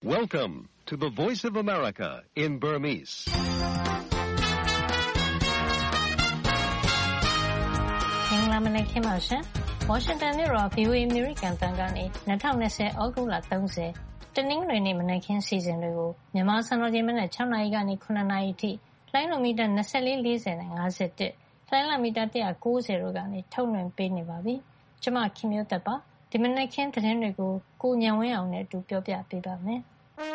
Welcome to the Voice of America in Burmese. ။မင်္ဂလာမနက်ခင်းပါရှင်။ Washington မြို့တော် VOA American တန်ကနေ2020 ဩဂုတ်လ30တနင်္ဂနွေနေ့မနက်ခင်းစီစဉ်တွေကိုမြန်မာစံတော်ချိန်မနက်6နာရီကနေ9နာရီအထိလိုင်းလိုမီတာ24 40နဲ့51လိုင်းလမီတာ190တို့ကနေထုတ်လွှင့်ပေးနေပါပြီ။ကျွန်မခင်မျိုးသက်ပါဒီမနက်ခင်းသတင်းတွေကိုကိုညံဝင်းအောင်နဲ့အတူပြောပြပေးပါမယ်။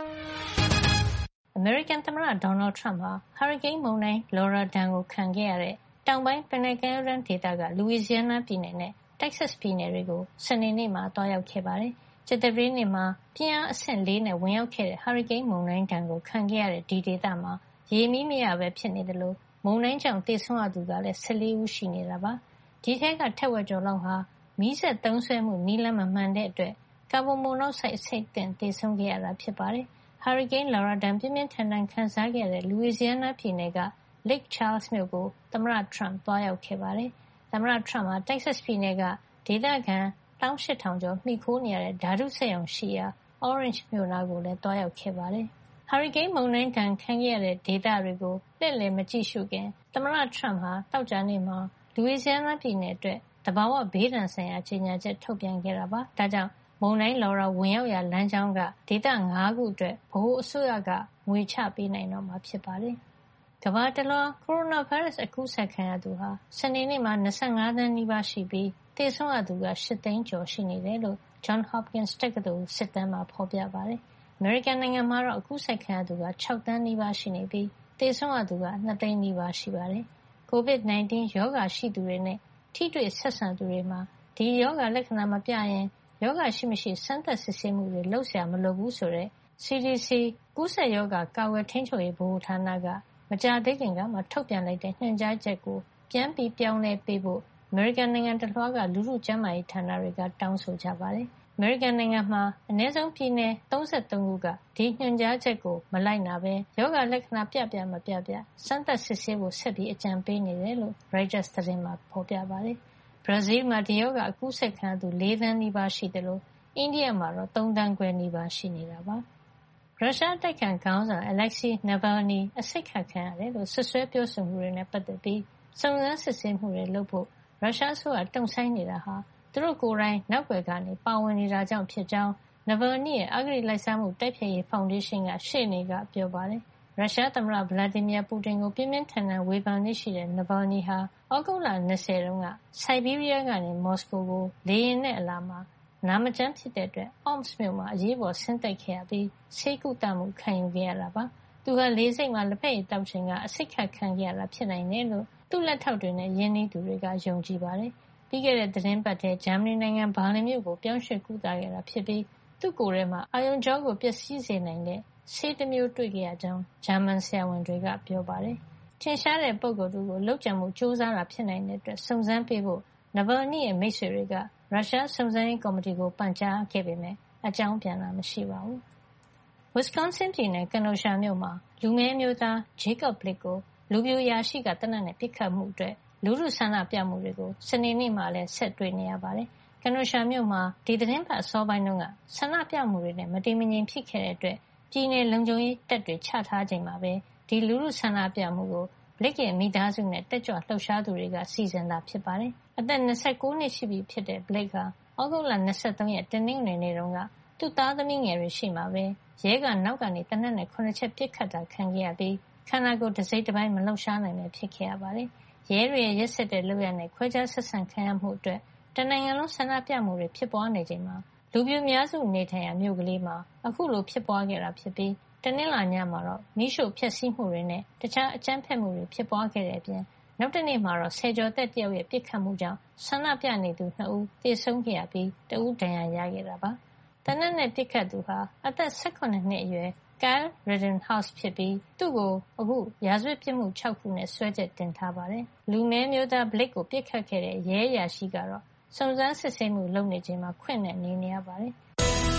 American သမ္မတ Donald Trump ဟာ Hurricane မုန်တိုင်း Laura ဒဏ်ကိုခံခဲ့ရတဲ့တောင်ပိုင်းပင်လယ်ကမ်းရိုးတန်းဒေသက Louisiana ပြည်နယ်နဲ့ Texas ပြည်နယ်တွေကိုစနေနေ့မှာသွားရောက်ခဲ့ပါတယ်။ကြာသပတေးနေ့မှာပြင်းအားအဆင့်4နဲ့ဝင်ရောက်ခဲ့တဲ့ Hurricane မုန်တိုင်းဒဏ်ကိုခံခဲ့ရတဲ့ဒီဒေသမှာရေမီးမရပဲဖြစ်နေတယ်လို့မုန်တိုင်းကြောင့်သေဆုံးရသူကလည်း14ဦးရှိနေတာပါ။ဒီထဲကထက်ဝက်ကျော်လောက်ဟာမီးစက်သုံးစွဲမှုနည်းလမ်းမမှန်တဲ့အတွက်ကာဗွန်မိုနောက်ဆိုက်အဆိပ်သင့်သေဆုံးခဲ့ရတာဖြစ်ပါတယ်။ Hurricane Laura ဒဏ်ပြင်းပြင်းထန်ထန်ခံစားခဲ့ရတဲ့ Louisiana ပြည်နယ်က Lake Charles မြို့ကိုသမ္မတ Trump သွားရောက်ခဲ့ပါတယ်။သမ္မတ Trump ဟာ Texas ပြည်နယ်ကဒေသခံ18,000 ကျော်မှီခိုနေရတဲ့ဓာတုစက်ရုံရှိရာ Orange မြို့နားကိုလည်းသွားရောက်ခဲ့ပါတယ်။ Hurricane မုန်တိုင်းဒဏ်ခံခဲ့ရတဲ့ဒေသတွေကိုလှည့်လည်မကြည့်ရှုခင်သမ္မတ Trump ဟာသောကြာနေ့မှာ Louisiana ပြည်နယ်အတွက်သဘာဝဘေးဒဏ်ဆိုင်ရာကြေညာချက်ထုတ်ပြန်ခဲ့တာပါ။ဒါကြောင့်မုန်တိုင်း Laura ဝင်ရောက်ရာလမ်းကြောင်းကဒေသ5ခုအတွက်ဗဟိုအစိုးရကငွေချပေးနိုင်တော့မှာဖြစ်ပါတယ်။ကမ္ဘာတလွှားကိုရိုနာဗိုင်းရပ်စ်အကူးစက်ခံရသူဟာစနေနေ့မှာ25သန်းနီးပါးရှိပြီးသေဆုံးရသူက8သိန်းကျော်ရှိနေတယ်လို့ Johns Hopkins တက္ကသိုလ်စစ်တမ်းမှာဖော်ပြပါတယ်။ အမေရိကန်နိုင်ငံမှာတော့အကူးစက်ခံရသူက6သန်းနီးပါးရှိနေပြီးသေဆုံးရသူက2သိန်းနီးပါးရှိပါတယ်။ COVID-19 ရောဂါရှိသူတွေနဲ့ထိတွေ့ဆက်ဆံသူတွေမှာဒီရောဂါလက္ခဏာမပြရင်ရောဂါရှိမရှိစမ်းသပ်စစ်ဆေးမှုတွေလုပ်เสียမလိုဘူးဆိုတဲ့ CDC ကူးစက်ရောဂါကာကွယ်ထိန်းချုပ်ရေးဗဟိုဌာနကမကြာသေးခင်ကမှထုတ်ပြန်လိုက်တဲ့ညွှန်ကြားချက်ကိုပြန်ပြီးပြောင်းလဲပေးဖို့အမေရိကန်နိုင်ငံတလွှားကလူထုကျန်းမာရေးဌာနတွေကတောင်းဆိုကြပါတယ်။အမေရိကန်နိုင်ငံမှာအနည်းဆုံးပြည်နယ်33ခုကဒီညွှန်ကြားချက်ကိုမလိုက်နာဘဲရောဂါလက္ခဏာပြမပြစမ်းသပ်စစ်ဆေးဖို့ဆက်ပြီးအကြံပေးနေတယ်လို့ Reuters သတင်းမှာဖော်ပြပါတယ်။ဘရာဇီးမှာဒီရောဂါအကူးစက်ခံရသူ4သန်းနီးပါးရှိတယ်လို့အိန္ဒိယမှာတော့3သန်းခွဲနီးပါးရှိနေတာပါ။ရုရှားတိုက်ခိုက်ခေါင်းဆောင် Alexei Navalny အဆိပ်ခတ်ခံရတယ်လို့ဆွဆွဲပြောဆိုမှုတွေနဲ့ပတ်သက်ပြီးစုံစမ်းစစ်ဆေးမှုတွေလုပ်ဖို့ရုရှားအစိုးရတုံ့ဆိုင်းနေတာဟာသူတို့ကိုယ်တိုင်နောက်ွယ်ကနေပါဝင်နေတာကြောင့်ဖြစ်ကြောင်း Navalny ရဲ့အဂတိလိုက်စားမှုတိုက်ဖျက်ရေးဖောင်ဒေးရှင်းကရှေ့နေကပြောပါတယ်။ရုရှားသမ္မတ Vladimir Putin ကိုပြင်းပြင်းထန်ထန်ဝေဖန်နေရှိတဲ့ Navalny ဟာဩဂုတ်လ20တုန်းက Siberia ကနေမော်စကိုကိုလေယာဉ်နဲ့အလာမှာနာမကျန်းဖြစ်တဲ့အတွက် Omsk မြို့မှာအရေးပေါ်ဆင်းသက်ခဲ့ရပြီးဆေးကုသမှုခံယူခဲ့ရတာပါ။သူဟာလေဆိပ်မှာလက်ဖက်ရည်တောက်ချိန်ကအဆိပ်ခတ်ခံခဲ့ရတာဖြစ်နိုင်တယ်လို့သူ့လက်ထောက်တွေနဲ့ရင်းနှီးသူတွေကယုံကြည်ပါတယ်။ပြီးခဲ့တဲ့သတင်းပတ်ထဲဂျာမနီနိုင်ငံဘာလင်မြို့ကိုပြောင်းရွှေ့ကုသခဲ့တာဖြစ်ပြီးသူ့ကိုယ်ထဲမှာအာရုံကြောကိုပျက်စီးစေနိုင်တဲ့ဆေးတစ်မျိုးတွေ့ခဲ့ရကြောင်းဂျာမန်ဆရာဝန်တွေကပြောပါတယ်။ထင်ရှားတဲ့ပုဂ္ဂိုလ်တို့ကိုလုပ်ကြံမှုစ조사တာဖြစ်နိုင်တဲ့အတွက်စုံစမ်းပေးဖို့ Navalny ရဲ့မိတ်ဆွေတွေကရုရှားစုံစမ်းရေးကော်မတီကိုပန်ကြားခဲ့ပေမဲ့အကြောင်းပြန်တာမရှိပါဘူး။ Wisconsin ပြည်နယ် Kenosha မြို့မှာလူမည်းမျိုးသား Jacob Blake ကိုလူပြိုရာရှိကသေနတ်နဲ့ပစ်ခတ်မှုအတွက်လူထုဆန္ဒပြမှုတွေကိုစနေနေ့မှာလည်းဆက်တွေ့နေရပါတယ်။ Kenosha မြို့မှာဒီသတင်းပတ်အစောပိုင်းတုန်းကဆန္ဒပြမှုတွေနဲ့မတည်မငြိမ်ဖြစ်ခဲ့တဲ့အတွက်ပြည်နယ်လုံခြုံရေးတပ်တွေချထားချိန်မှာပဲဒီလူထုဆန္ဒပြမှုကို Blake ရဲ့မိသားစုနဲ့တက်ကြွလှုပ်ရှားသူတွေကစီစဉ်တာဖြစ်ပါတယ်။အသက်29နှစ်ရှိပြီဖြစ်တဲ့ Blake ဟာဩဂုတ်လ23ရက်တနင်္ဂနွေနေ့တုန်းကသူ့သားသမီးငယ်တွေရှိမှာပဲရဲကနောက်ကနေသေနတ်နဲ့9ချက်ပစ်ခတ်တာခံခဲ့ရပြီးခန္ဓာကိုယ်တစ်စိတ်တစ်ပိုင်းမလှုပ်ရှားနိုင်ပဲဖြစ်ခဲ့ရပါတယ်။ရဲတွေရဲ့ရက်စက်တဲ့လုပ်ရပ်နဲ့ခွဲခြားဆက်ဆံခံရမှုအတွက်တနိုင်ငံလုံးဆန္ဒပြမှုတွေဖြစ်ပွားနေချိန်မှာလူပြိုများစုနေထိုင်ရာမြို့ကလေးမှာအခုလိုဖြစ်ပွားခဲ့တာဖြစ်ပြီးတနင်္လာညမှာတော့မီးရှို့ဖျက်ဆီးမှုတွေနဲ့တခြားအကြမ်းဖက်မှုတွေဖြစ်ပွားခဲ့တဲ့အပြင်နောက်တနေ့မှာတော့ဆယ်ကျော်သက်တယောက်ရဲ့ပစ်ခတ်မှုကြောင့်ဆန္ဒပြနေသူ2ဦးသေဆုံးခဲ့ရပြီးတဦးဒဏ်ရာရခဲ့တာပါ။သေနတ်နဲ့ပစ်ခတ်သူဟာအသက်18နှစ်အရွယ် Kyle Rittenhouse ဖြစ်ပြီးသူ့ကိုအခုရာဇဝတ်ပြစ်မှု6ခုနဲ့စွဲချက်တင်ထားပါတယ်။လူမည်းမျိုးသား Blake ကိုပစ်ခတ်ခဲ့တဲ့ရဲအရာရှိကတော့စုံစမ်းစစ်ဆေးမှုလုပ်နေချိန်မှာခွင့်နဲ့နေရပါတယ်။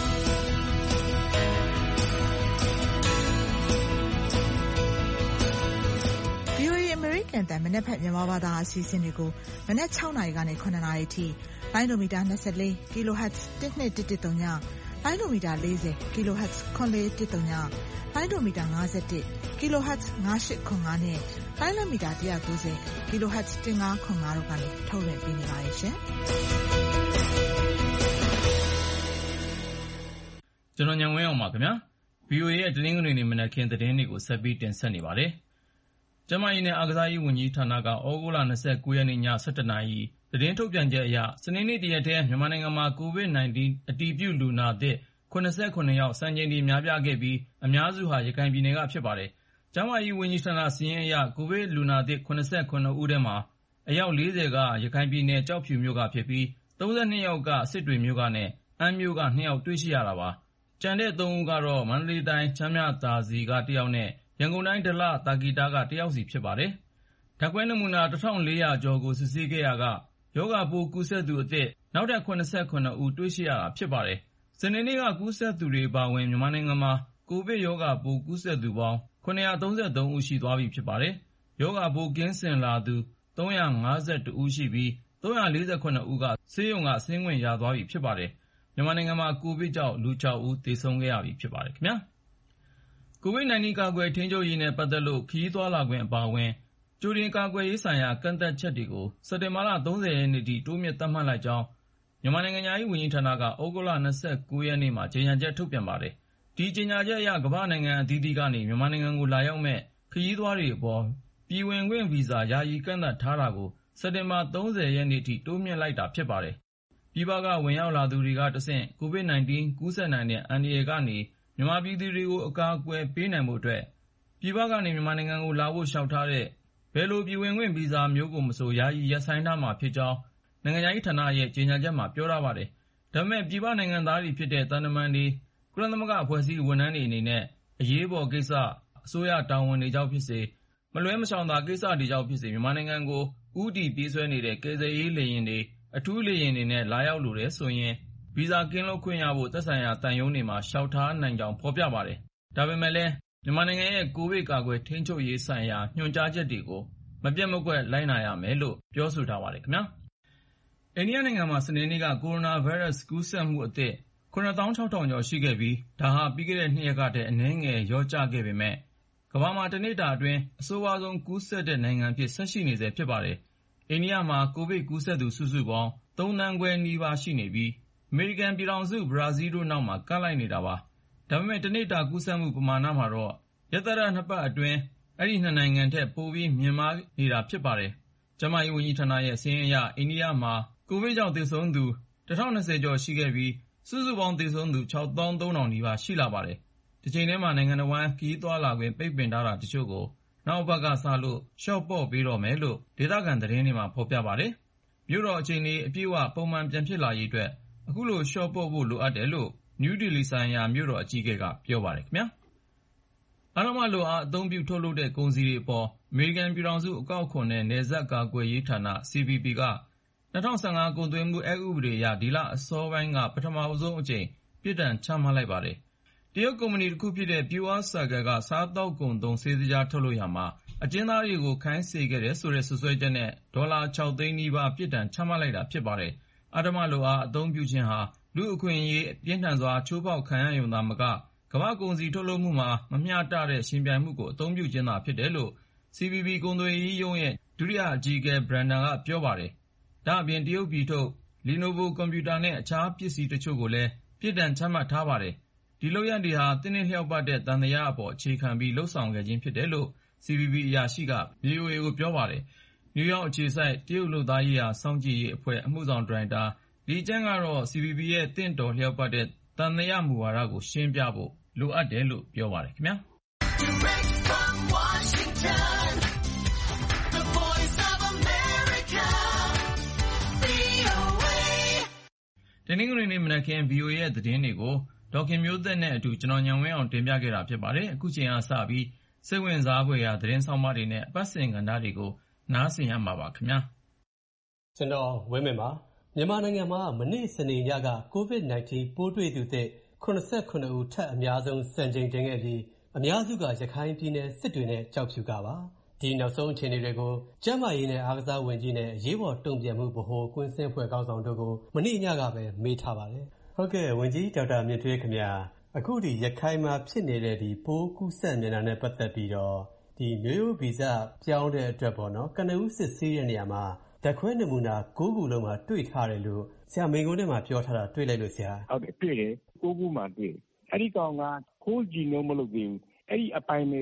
VOA American တန်မနက်ဖြန်မြန်မာဘာသာအစီအစဉ်တွေကိုမနက်6နာရီကနေ9နာရီအထိလိုင်းဒိုမီတာ24 kHz 1213ညလိုင်းဒိုမီတာ40 kHz ခွန်လေး139လိုင်းဒိုမီတာ51 kHz 9805နဲ့လိုင်းလမီတာ190 kHz 1505တို့ကနေထုတ်လွှင့်ပေးနေပါတယ်ရှင်ကျွန်တော်ညံဝင်းအောင်ပါခင်ဗျာ VOA ရဲ့တနင်္ဂနွေနေ့မနက်ခင်းသတင်းတွေကိုဆက်ပြီးတင်ဆက်နေပါတယ်ကျန်းမာရေးနဲ့အားကစားရေးဝန်ကြီးဌာနကဩဂုတ်လ29ရက်နေ့ည7:00 နာရီသတင်းထုတ်ပြန်ချက်အရစနေနေ့တရက်တည်းမြန်မာနိုင်ငံမှာ COVID-19 အတည်ပြုလူနာသစ်89ယောက်စံချိန်တင်များပြားခဲ့ပြီးအများစုဟာရခိုင်ပြည်နယ်ကဖြစ်ပါတယ်။ကျန်းမာရေးဝန်ကြီးဌာနစာရင်းအရကိုဗစ်လူနာသစ်89ဦးထဲမှာအယောက်40ကရခိုင်ပြည်နယ်ကျောက်ဖြူမြို့ကဖြစ်ပြီး32ယောက်ကစစ်တွေမြို့ကနဲ့အမ်းမြို့က2ယောက်တွေ့ရှိရတာပါ။ကျန်တဲ့3ဦးကတော့မန္တလေးတိုင်းချမ်းမြသာစီက1ယောက်နဲ့ရန်ကုန်တိုင်းဒလတာဂီတာက1ယောက်စီဖြစ်ပါတယ်။ဓာတ်ခွဲနမူနာ1400ကျော်ကိုစစ်ဆေးခဲ့ရကရောဂါပိုးကူးစက်သူအသစ်နောက်ထပ်89ဦးတွေ့ရှိရတာဖြစ်ပါတယ်။စနေနေ့ကကူးစက်သူတွေပါဝင်မြန်မာနိုင်ငံမှာကိုဗစ်ရောဂါပိုးကူးစက်သူပေါင်း933ဦးရှိသွားပြီဖြစ်ပါတယ်။ရောဂါပိုးကင်းစင်လာသူ352ဦးရှိပြီး348ဦးကဆေးရုံကဆင်းခွင့်ရသွားပြီဖြစ်ပါတယ်။မြန်မာနိုင်ငံမှာကိုဗစ်ကြောင့်လူ6ဦးသေဆုံးခဲ့ရပြီဖြစ်ပါတယ်ခင်ဗျာ။ COVID-19 ကာကွယ်ထိန်းချုပ်ရေးနဲ့ပတ်သက်လို့ခရီးသွားလာခွင့်အပါအဝင်ကြိုတင်ကာကွယ်ရေးဆိုင်ရာကန့်သတ်ချက်တွေကိုစက်တင်ဘာလ30ရက်နေ့ထိတိုးမြှင့်သတ်မှတ်လိုက်ကြောင်းမြန်မာနိုင်ငံသားရေးဝန်ကြီးဌာနကဩဂုတ်လ29ရက်နေ့မှာကြေညာချက်ထုတ်ပြန်ပါတယ်။ဒီကြေညာချက်အရကမ္ဘာနိုင်ငံအသီးသီးကနေမြန်မာနိုင်ငံကိုလာရောက်မဲ့ခရီးသွားတွေအပေါ်ပြည်ဝင်ခွင့်ဗီဇာယာယီကန့်သတ်ထားတာကိုစက်တင်ဘာ30ရက်နေ့ထိတိုးမြှင့်လိုက်တာဖြစ်ပါတယ်။ပြည်ပကဝင်ရောက်လာသူတွေကတဆင့် COVID-19 ကူးစက်နိုင်တဲ့အန္တရာယ်ကနေမြန်မာပြည်သူတွေကိုအကာအကွယ်ပေးနိုင်ဖို့အတွက်ပြည်ပကနေမြန်မာနိုင်ငံကိုလာဖို့လျှောက်ထားတဲ့ဘယ်လိုပြည်ဝင်ခွင့်ဗီဇာမျိုးကိုမဆိုယာယီရပ်ဆိုင်းထားမှာဖြစ်ကြောင်းနိုင်ငံခြားရေးဌာနရဲ့ကြေညာချက်မှာပြောထားပါတယ်။ဒါပေမဲ့ပြည်ပနိုင်ငံသားတွေဖြစ်တဲ့သံတမန်တွေကုလသမဂ္ဂအဖွဲ့အစည်းဝန်ထမ်းတွေအနေနဲ့အရေးပေါ်ကိစ္စအစိုးရတာဝန်တွေကြောင့်ဖြစ်စေမလွဲမရှောင်သာကိစ္စတွေကြောင့်ဖြစ်စေမြန်မာနိုင်ငံကိုဦးတည်ပြေးဆွဲနေတဲ့ကယ်ဆယ်ရေးလေယာဉ်တွေအထူးလေယာဉ်တွေနဲ့လာရောက်လိုတယ်ဆိုရင်ဗီဇာကင်းလွတ်ခွင့်ရဖို့သက်ဆိုင်ရာတန်ယုံတွေမှာလျှောက်ထားနိုင်ကြောင်းဖော်ပြပါတယ်။ဒါပေမဲ့လည်းမြန်မာနိုင်ငံရဲ့ကိုဗစ်ကာကွယ်ထိန်းချုပ်ရေးဆိုင်ရာညွှန်ကြားချက်တွေကိုမပြတ်မကွက်လိုက်နာရမယ်လို့ပြောဆိုထားပါတယ်ခင်ဗျာ။အိန္ဒိယနိုင်ငံမှာစနေနေ့ကကိုရိုနာဗိုင်းရပ်စ်ကူးစက်မှုအသစ်96,000 ကျော်ရှိခဲ့ပြီးဒါဟာပြီးခဲ့တဲ့2ရက်ကတည်းကအနည်းငယ်လျော့ကျခဲ့ပေမဲ့ကမ္ဘာမှာတစ်နေ့တာအတွင်းအဆိုးဝါးဆုံးကူးစက်တဲ့နိုင်ငံဖြစ်ဆက်ရှိနေဆဲဖြစ်ပါတယ်။အိန္ဒိယမှာကိုဗစ်ကူးစက်သူစုစုပေါင်း3 သန်းခွဲနီးပါးရှိနေပြီးအမေရိကန်ပြည်ထောင်စုဘရာဇီးတို့နောက်မှာကပ်လိုက်နေတာပါ။ဒါပေမဲ့တစ်နေ့တာကူးစက်မှုပမာဏမှာတော့ရက်သတ္တ2ပတ်အတွင်းအဲ့ဒီ2နိုင်ငံထက်ပိုပြီးမြင့်မားနေတာဖြစ်ပါတယ်။ကျန်းမာရေးဝန်ကြီးဌာနရဲ့စာရင်းအရအိန္ဒိယမှာကိုဗစ်ကြောင့်သေဆုံးသူ1020ကျော်ရှိခဲ့ပြီးစုစုပေါင်းသေဆုံးသူ63000နီးပါးရှိလာပါတယ်။ဒီချိန်ထဲမှာနိုင်ငံတော်ဝန်ခရီးသွားလာခွင့်ပိတ်ပင်ထားတာတချို့ကိုနောက်ဘက်ကစလို့လျှော့ပေါ့ပေးတော့မယ်လို့ဒေသခံသတင်းတွေမှာဖော်ပြပါတယ်။မြို့တော်အခြေအနေအပြည့်အဝပုံမှန်ပြန်ဖြစ်လာရေးအတွက်အခုလိုလျှော့ပေါ့ဖို့လိုအပ်တယ်လို့နယူးဒေလီဆိုင်ရာမြို့တော်အကြီးအကဲကပြောပါတယ်ခင်ဗျာ။အားလုံးမလိုအားအသုံးပြုထုတ်လုပ်တဲ့ကုန်စည်တွေအပေါ်အမေရိကန်ပြည်ထောင်စုအကောက်ခွန်နဲ့နယ်စပ်ကာကွယ်ရေးဌာန CBP က2015ကုန်သွယ်မှုအက်ဥပဒေအရဒီလအစောပိုင်းကပထမဆုံးအကြိမ်ပြစ်ဒဏ်ချမှတ်လိုက်ပါတယ်။တရုတ်ကုမ္ပဏီတစ်ခုဖြစ်တဲ့ Pure Cycle ကစားသောက်ကုန်သုံးဆေးသကြားထုတ်လုပ်ရာမှာအကျဉ်းသားတွေကိုခိုင်းစေခဲ့တယ်ဆိုတဲ့စွပ်စွဲချက်နဲ့ဒေါ်လာ6သိန်းနီးပါးပြစ်ဒဏ်ချမှတ်လိုက်တာဖြစ်ပါတယ်။အဓမ္မလိုအားအသုံးပြုခြင်းဟာလူ့အခွင့်အရေးပြင်းထန်စွာချိုးဖောက်ခံရရုံသာမကကမ္ဘာ့ကုန်စည်ထုတ်လုပ်မှုမှာမမျှတတဲ့ရှင်ပြိုင်မှုကိုအသုံးပြုခြင်းသာဖြစ်တယ်လို့ CBP ကုန်သွယ်ရေးရုံးရဲ့ဒုတိယအကြီးအကဲ Brandon ကပြောပါတယ်။ဒါ့အပြင်တရုတ်ပြည်ထုတ် Lenovo ကွန်ပျူတာနဲ့အခြားပစ္စည်းတချို့ကိုလည်းပြစ်ဒဏ်ချမှတ်ထားပါတယ်။ဒီလုပ်ရပ်တွေဟာသင့်တင့်လျောက်ပတ်တဲ့သံသယအပေါ်အခြေခံပြီးလှုပ်ဆောင်ခဲ့ခြင်းဖြစ်တယ်လို့ CBP အရာရှိက VOA ကိုပြောပါတယ်။နယူးယောက်အခြေစိုက်တရုတ်လုပ်သားရေးရာစောင့်ကြည့်ရေးအဖွဲ့အမှုဆောင်ဒါရိုက်တာလီကျန်းကတော့ CBP ရဲ့သင့်တော်လျောက်ပတ်တဲ့သံသယမူဝါဒကိုရှင်းပြဖို့လိုအပ်တယ်လို့ပြောပါတယ်ခင်ဗျာ။ Direct from Washington, the voice of America, VOA ဒီနေ့နေ့မနက်ခင်း VOA ရဲ့သတင်းတွေကိုဒေါခင်မျိုးသက်နဲ့အတူကျွန်တော်ညံဝင်းအောင်တင်ပြခဲ့တာဖြစ်ပါတယ်။အခုချိန်ကစပြီးစိတ်ဝင်စားဖွယ်ရာသတင်းဆောင်မတွေနဲ့အပတ်စဉ်ကဏ္ဍတွေကိုနားဆင်ရမှာပါခင်ဗျာ။ကျွန်တော်ဝင်းမင်းပါမြန်မာနိုင်ငံမှာမနေ့စနေညက COVID-19 ပိုးတွေ့သူသစ်89ဦးထပ်အများဆုံးစံချိန်တင်ခဲ့ပြီးအများစုကရခိုင်ပြည်နယ်စစ်တွေနဲ့ကြောက်ဖြူကပါဒီနောက်ဆုံးအခြေအနေတွေကိုကျန်းမာရေးနဲ့အားကစားဝန်ကြီးနဲ့အရေးပေါ်တုံ့ပြန်မှုဗဟိုကွင်းဆင်းဖွဲ့ခေါင်းဆောင်တို့ကိုမနေ့ညကပဲမေးထားပါတယ်ဟုတ်ကဲ့ဝန်ကြီးဒေါက်တာမြင့်ထွေးခင်ဗျာအခုဒီရခိုင်မှာဖြစ်နေတဲ့ဒီပိုးကူးစက်နေတာနဲ့ပတ်သက်ပြီးတော့ဒီမျိုးရိုးဗီဇပြောင်းတဲ့အတွက်ပေါ့နော်ကနဦးစစ်ဆေးတဲ့နေရာမှာဓာတ်ခွဲနမူနာ9ခုလုံးမှာတွေ့ထားတယ်လို့ဆရာမိန်ကုန်းထဲမှာပြောထားတာတွေ့လိုက်လို့ဆရာဟုတ်ကဲ့တွေ့တယ်9ခုမှာတွေ့အဲ့ဒီကောင်က whole genome မလုပ်သေးဘူးအဲ့ဒီအပိုင်းနဲ့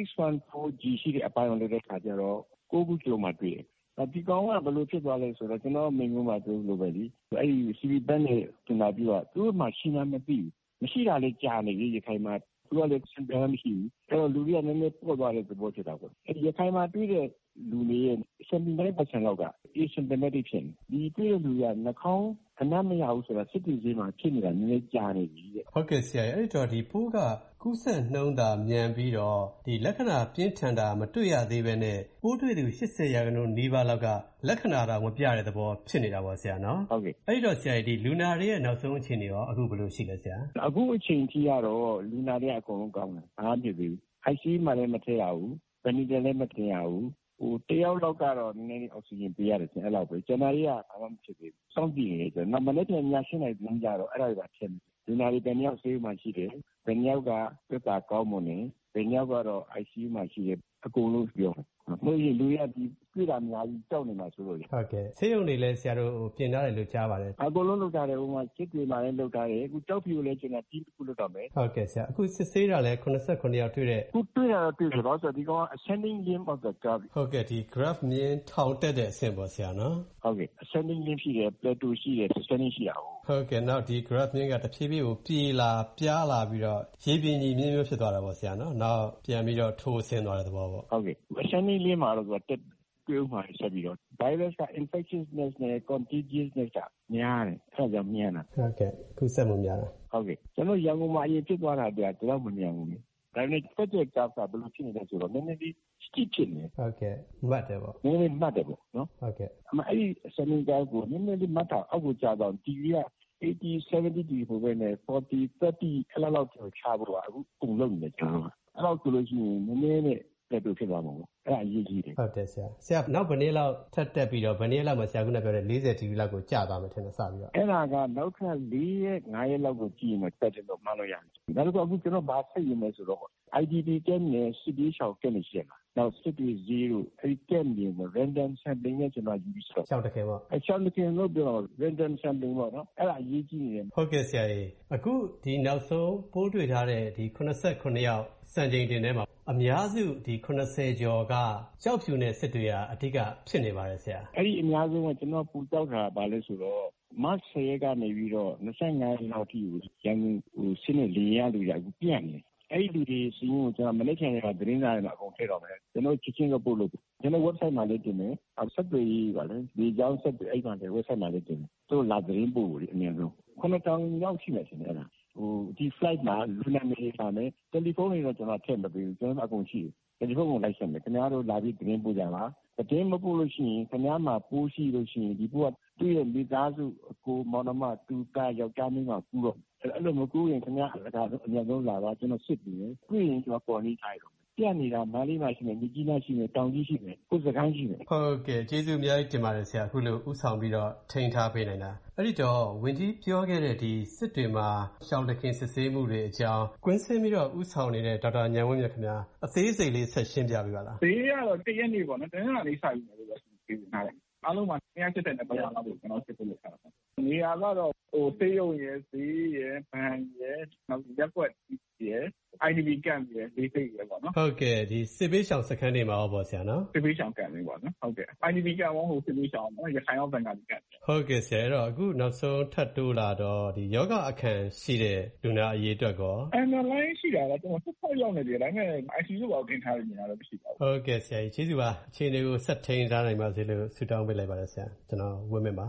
D614G ရှိတဲ့အပိုင်းကိုလုပ်တဲ့ခါကျတော့9ခုလုံးမှာတွေ့တယ်ဒီကောင်ကဘယ်လိုဖြစ်သွားလဲဆိုတော့ကျွန်တော်မိန်ကုန်းမှာပြောလို့ပဲဒီအဲ့ဒီ CB band နဲ့တင်လာပြီးတော့သူ့မှာရှင်းမှမသိဘူးမရှိတာလေးကြာနေပြီရခိုင်မှာသူကလည်းစင်တယ်မရှိဘူးအဲ့တော့လူတွေကနည်းနည်းပေါ့သွားတဲ့သဘောဖြစ်တာပေါ့အဲ့ဒီရခိုင်မှာတွေ့တဲ့လူတွေရဲ့ 79% လောက်က asymptomatic ဖြစ်နေဒီတွေ့တဲ့လူကနှာခေါင်းခဏမရဘူးဆိုတာစစ်တီဈေးမှာဖြစ်နေတာနည်းနည်းကြာနေပြီတဲ့ဟုတ်ကဲ့ဆရာအဲ့တော့ဒီပိုးကကူးစက်နှုန်းသာမြန်ပြီးတော့ဒီလက္ခဏာပြင်းထန်တာမတွေ့ရသေးဘဲနဲ့ပိုးတွေ့သူ80%နီးပါးလောက်ကလက္ခဏာတော့မပြတဲ့သဘောဖြစ်နေတာပေါ့ဆရာနော်ဟုတ်ကဲ့အဲ့တော့ဆရာဒီလူနာတွေရဲ့နောက်ဆုံးအခြေအနေရောအခုဘယ်လိုရှိလဲဆရာအခုအချိန်ထိကတော့လူနာတွေအကုန်လုံးကောင်းတယ်ဘာမှမဖြစ်သေးဘူး ICU မှာလည်းမထည့်ရဘူးဗနီတာလည်းမတင်ရဘူးတယောက်လောက်ကတော့နည်းနည်းအောက်ဆီဂျင်ပေးရတယ်အဲ့လောက်ပဲကျွန်တော်ကြီးကဘာမှမဖြစ်သေးဘူးစောင့်ကြည့်နေတယ်ကျွန်တော်မနေ့ကည8 နာရီပြန်ကြတော့အဲ့ဒါတွေပါဖြစ်နေလူနာတွေတယောက်ဆေးမှရှိတယ်ဘယ်ယောက်ကသက်သာကောင်းမွန်နေဘယ်ယောက်ကတော့ ICU မှာရှိတယ်အကုန်လုံးပြောတယ်မဟုတ်ရင်လူရဒီတွေ့တာများကြီးကြောက်နေမှာဆိုလို့ဟုတ်ကဲ့ဆေးရုံတွေလည်းဆရာတို့ပြင်ထားတယ်လို့ကြားပါတယ်အကုန်လုံးလုပ်ထားတယ်ဟိုမှာစစ်တွေမှာလည်းလုပ်ထားတယ်အခုကြောက်ဖြူလည်းကျွန်တော်တီးတစ်ခုလုပ်တော့မယ်ဟုတ်ကဲ့ဆရာအခုစစ်ဆေးတာလည်း89ယောက်တွေ့တဲ့အခုတွေ့တာတော့တွေ့တယ်တော့ဆိုဒီကောင် ascending limb of the curve ဟုတ်ကဲ့ဒီ graph မြင်ထောင်တက်တဲ့အဆင့်ပေါ့ဆရာနော်ဟုတ်ကဲ့ ascending limb ရှိတယ် plateau ရှိတယ် descending ရှိတာဟုတ်ကဲ့နောက်ဒီ graph မြင်ကတဖြည်းဖြည်းကိုပြေးလာပြားလာပြီးတော့ရေပြင်ကြီးမြင်းမျိုးဖြစ်သွားတာပေါ့ဆရာနော်နောက်ပြန်ပြီးတော့ထိုးဆင်းသွားတဲ့သဘောပေါ့ဟုတ်ကဲ့ ascending limb မှာတော့သူကတက်တွေ့ဥမှာဆက်ပြီးတော့ virus က infectiousness နဲ့ contagiousness ကများတယ်အဲ့ဒါကြောင့်မြန်တာဟုတ်ကဲ့ကူးစက်မှုများတာဟုတ်ကဲ့ကျွန်တော်ရန်ကုန်မှာအရင်ဖြစ်သွားတာတရားတော့မမြန်ဘူးဒါပေမဲ့ project ကဘယ်လိုဖြစ်နေလဲဆိုတော့နည်းနည်းလေး stick ဖြစ်နေဟုတ်ကဲ့မှတ်တယ်ပေါ့နည်းနည်းမှတ်တယ်ပေါ့နော်ဟုတ်ကဲ့အမအဲ့ဒီ sending ကိုနည်းနည်းလေးမှတ်တာအောက်ကိုကြာတော့ဒီက80 70 degree ဟိုဘက်နဲ့40 30အဲ့လောက်ကိုချဖို့ကအခုပုံလုံးနေကျွန်တော်အဲ့လောက်ဆိုလို့ရှိရင်နည်းနည်းနဲ့တက်တူဖြစ်သွားမှာပေါ့အဲ့ဒါအရေးကြီးတယ်ဟုတ်တယ်ဆရာနောက်ဘယ်နည်းလောက်ထပ်တက်ပြီးတော့ဘယ်နည်းလောက်မှဆရာကပြောတဲ့40 degree လောက်ကိုကျသွားမယ်ထင်တယ်စပြီးတော့အဲ့ဒါကနောက်ထပ်4ရက်5ရက်လောက်ကိုကြည့်ရင်တက်တယ်တော့မှန်းလို့ရတယ်ဒါတော့အခုကျွန်တော်ဘာဆက်ရမယ်ဆိုတော့ IDP camp နဲ့ CD ရှောက် camp ရှိမှာနောက်စစ်တွေ0အဲ့ဒီ camp တွေမှာ random sampling နဲ့ကျွန်တော်ယူပြီးဆိုရှောက်တခင်ပေါ့အဲ့ရှောက်တခင်လို့ပြောတော့ random sampling ပေါ့နော်အဲ့ဒါအရေးကြီးနေတယ်ဟုတ်ကဲ့ဆရာကြီးအခုဒီနောက်ဆုံးပိုးတွေ့ထားတဲ့ဒီ89ယောက်စံချိန်တင်ထဲမှာအများစုဒီ80ကျော်ကကြောက်ဖြူနဲ့စစ်တွေကအဓိကဖြစ်နေပါတယ်ဆရာအဲ့ဒီအများဆုံးကကျွန်တော်ပူကြောက်တာပါလဲဆိုတော့မတ်10ရက်ကနေပြီးတော့25ရက်လောက်ထိကိုရန်ကုန်ဟိုစစ်နဲ့လေရလူရအခုပြန့်နေအဲ့ဒီလူတွေစီးရင်ကျွန်တော်မနေ့ကလည်းသတင်းစာတွေမှာအကုန်ထည့်တော့မယ်ကျွန်တော်ချက်ချင်းကပို့လို့ကျွန်တော် website မှာလည်းတင်မယ်ဆက်တွေပါလေဒီကြောင်းဆက်တွေအဲ့မှာ website မှာလည်းတင်မယ်သူလာသတင်းပို့လို့အများဆုံး9000ရောက်ရှိမယ်ရှင်အဲ့ဒါဒီ flight မှာလူနာမည်ပါမယ်တယ်လီဖုန်းတွေတော့ကျွန်တော်ထည့်မပေးဘူးကျွန်တော်အကုန်ရှိတယ်တယ်လီဖုန်းကိုလိုက်ဆက်မယ်ခင်ဗျားတို့လာပြီးသတင်းပို့ကြပါသတင်းမပို့လို့ရှိရင်ခင်ဗျားမှာပိုးရှိလို့ရှိရင်ဒီပိုးကသူ့ရဲ့မိသားစုအကိုမောင်နှမသူကယောက်ျားမင်းကကူတော့အဲ့လိုမကူရင်ခင်ဗျားအများဆုံးလာပါကျွန်တော်စစ်ပြီးရင်တွေ့ရင်ကျွန်တော်ပေါ်နေထားတော့ပြနေတာမလေးမှာရှိနေမြကြီးနားရှိနေတောင်ကြီးရှိနေကိုယ်စကိုင်းရှိနေဟုတ်ကဲ့ကျေးဇူးအများကြီးတင်ပါတယ်ဆရာအခုလိုဥဆောင်ပြီးတော့ထိန်းထားပေးနိုင်တာအဲ့ဒီတော့ဝင်ကြီးပြောခဲ့တဲ့ဒီစစ်တွေမှာရှောင်းတခင်စစ်ဆေးမှုတွေအကြောင်းကွင်းဆင်းပြီးတော့ဥဆောင်နေတဲ့ဒေါက်တာဉာဏ်ဝင်းမြတ်ခင်ဗျာအသေးစိတ်လေးဆက်ရှင်းပြပေးပါလားသေးရတော့တရက်နေပေါ့နော်တနေ့ကလေးစာယူမယ်လို့ပြောထားတယ်အားလုံးမှာ180နဲ့ပတ်သက်လာလို့ကျွန်တော်စစ်ဖို့လုပ်ထားတာနေရာကတော့ဆေးရုံရယ်ဈေးရယ်ဘဏ်ရယ်နောက်ရက်ွက်ရယ် IDP camp ရယ်လေးစိတ်ရယ်ပေါ့နော်ဟုတ်ကဲ့ဒီစစ်ပေးဆောင်စခန်းတွေမှာရောပေါ့ဆရာနော်စစ်ပေးဆောင် camp လေးပေါ့နော်ဟုတ်ကဲ့ IDP camp ဟိုစစ်ပေးဆောင်ပေါ့ရခိုင်အောင်ဘန်ကဒီ camp ဟုတ်ကဲ့ဆရာအဲ့တော့အခုနောက်ဆုံးထပ်တိုးလာတော့ဒီယောဂအခမ်းရှိတဲ့လူနာအရေးအတွက်ကော online ရှိတာတော့ကျွန်တော်ဆက်ရောက်နေတယ်ဒါပေမဲ့ ICU ဘာတင်ထားနေရတော့မရှိပါဘူးဟုတ်ကဲ့ဆရာကြီးကျေးဇူးပါအခြေအနေကိုဆက်ထိန်းထားနိုင်ပါစေလို့ဆုတောင်းပေးလိုက်ပါတယ်ဆရာကျွန်တော်ဝင်းမင်းပါ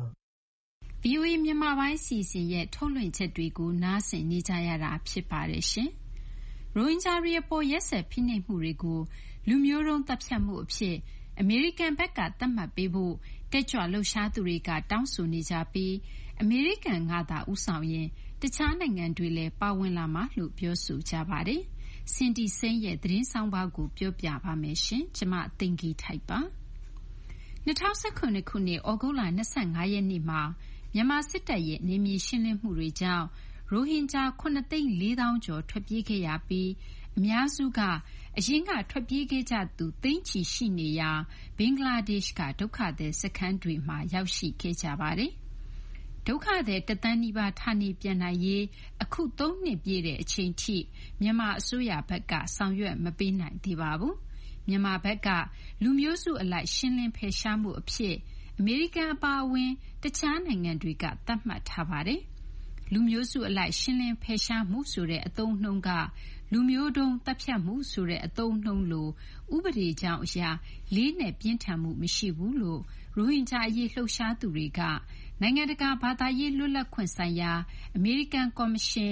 VOA မြန်မာပိုင်းစီစဉ်ရဲ့ထုတ်လွှင့်ချက်တွေကိုနားဆင်နေကြရတာဖြစ်ပါတယ်ရှင်။ရိုဟင်ဂျာတွေအပေါ်ရက်စက်ဖိနှိပ်မှုတွေကိုလူမျိုးတုံးသတ်ဖြတ်မှုအဖြစ်အမေရိကန်ဘက်ကသတ်မှတ်ပေးဖို့တက်ကြွလှုပ်ရှားသူတွေကတောင်းဆိုနေကြပြီးအမေရိကန်ကသာဦးဆောင်ရင်တခြားနိုင်ငံတွေလည်းပါဝင်လာမှာလို့ပြောဆိုကြပါတယ်။စင်တီစိန်းရဲ့သတင်းဆောင်ပါကိုပြောပြပါမယ်ရှင်။ကျွန်မသိင်္ဂီထိုက်ပါ။2019ခုနှစ်ဩဂုတ်လ25ရက်နေ့မှာမြန်မာစစ်တပ်ရဲ့နယ်မြေရှင်းလင်းမှုတွေကြောင့်ရိုဟင်ဂျာ 9,400,000 ကျော်ထွက်ပြေးခဲ့ရပြီးအများစုကအရင်ကထွက်ပြေးခဲ့ကြသူသိန်းချီရှိနေရာဘင်္ဂလားဒေ့ရှ်ကဒုက္ခသည်စခန်းတွေမှာရောက်ရှိခဲ့ကြပါတယ်။ဒုက္ခသည်1 သန်းနီးပါးဌာနေပြန်နိုင်ရေးအခု 3 နှစ်ပြည့်တဲ့အချိန်ထိမြန်မာအစိုးရဘက်ကဆောင်ရွက်မပေးနိုင်သေးပါဘူး။မြန်မာဘက်ကလူမျိုးစုအလိုက်ရှင်းလင်းဖယ်ရှားမှုအဖြစ်အမေရိကန်အပါအဝင်တခြားနိုင်ငံတွေကသတ်မှတ်ထားပါတယ်။လူမျိုးစုအလိုက်ရှင်းလင်းဖယ်ရှားမှုဆိုတဲ့အသုံးအနှုန်းကလူမျိုးတုံးတပ်ဖြတ်မှုဆိုတဲ့အသုံးအနှုန်းလိုဥပဒေကြောင်းအရာလေးနဲ့ပြင်းထန်မှုမရှိဘူးလို့ရိုဟင်ဂျာအရေးလှုပ်ရှားသူတွေကနိုင်ငံတကာဘာသာရေးလွတ်လပ်ခွင့်ဆိုင်ရာအမေရိကန်ကော်မရှင်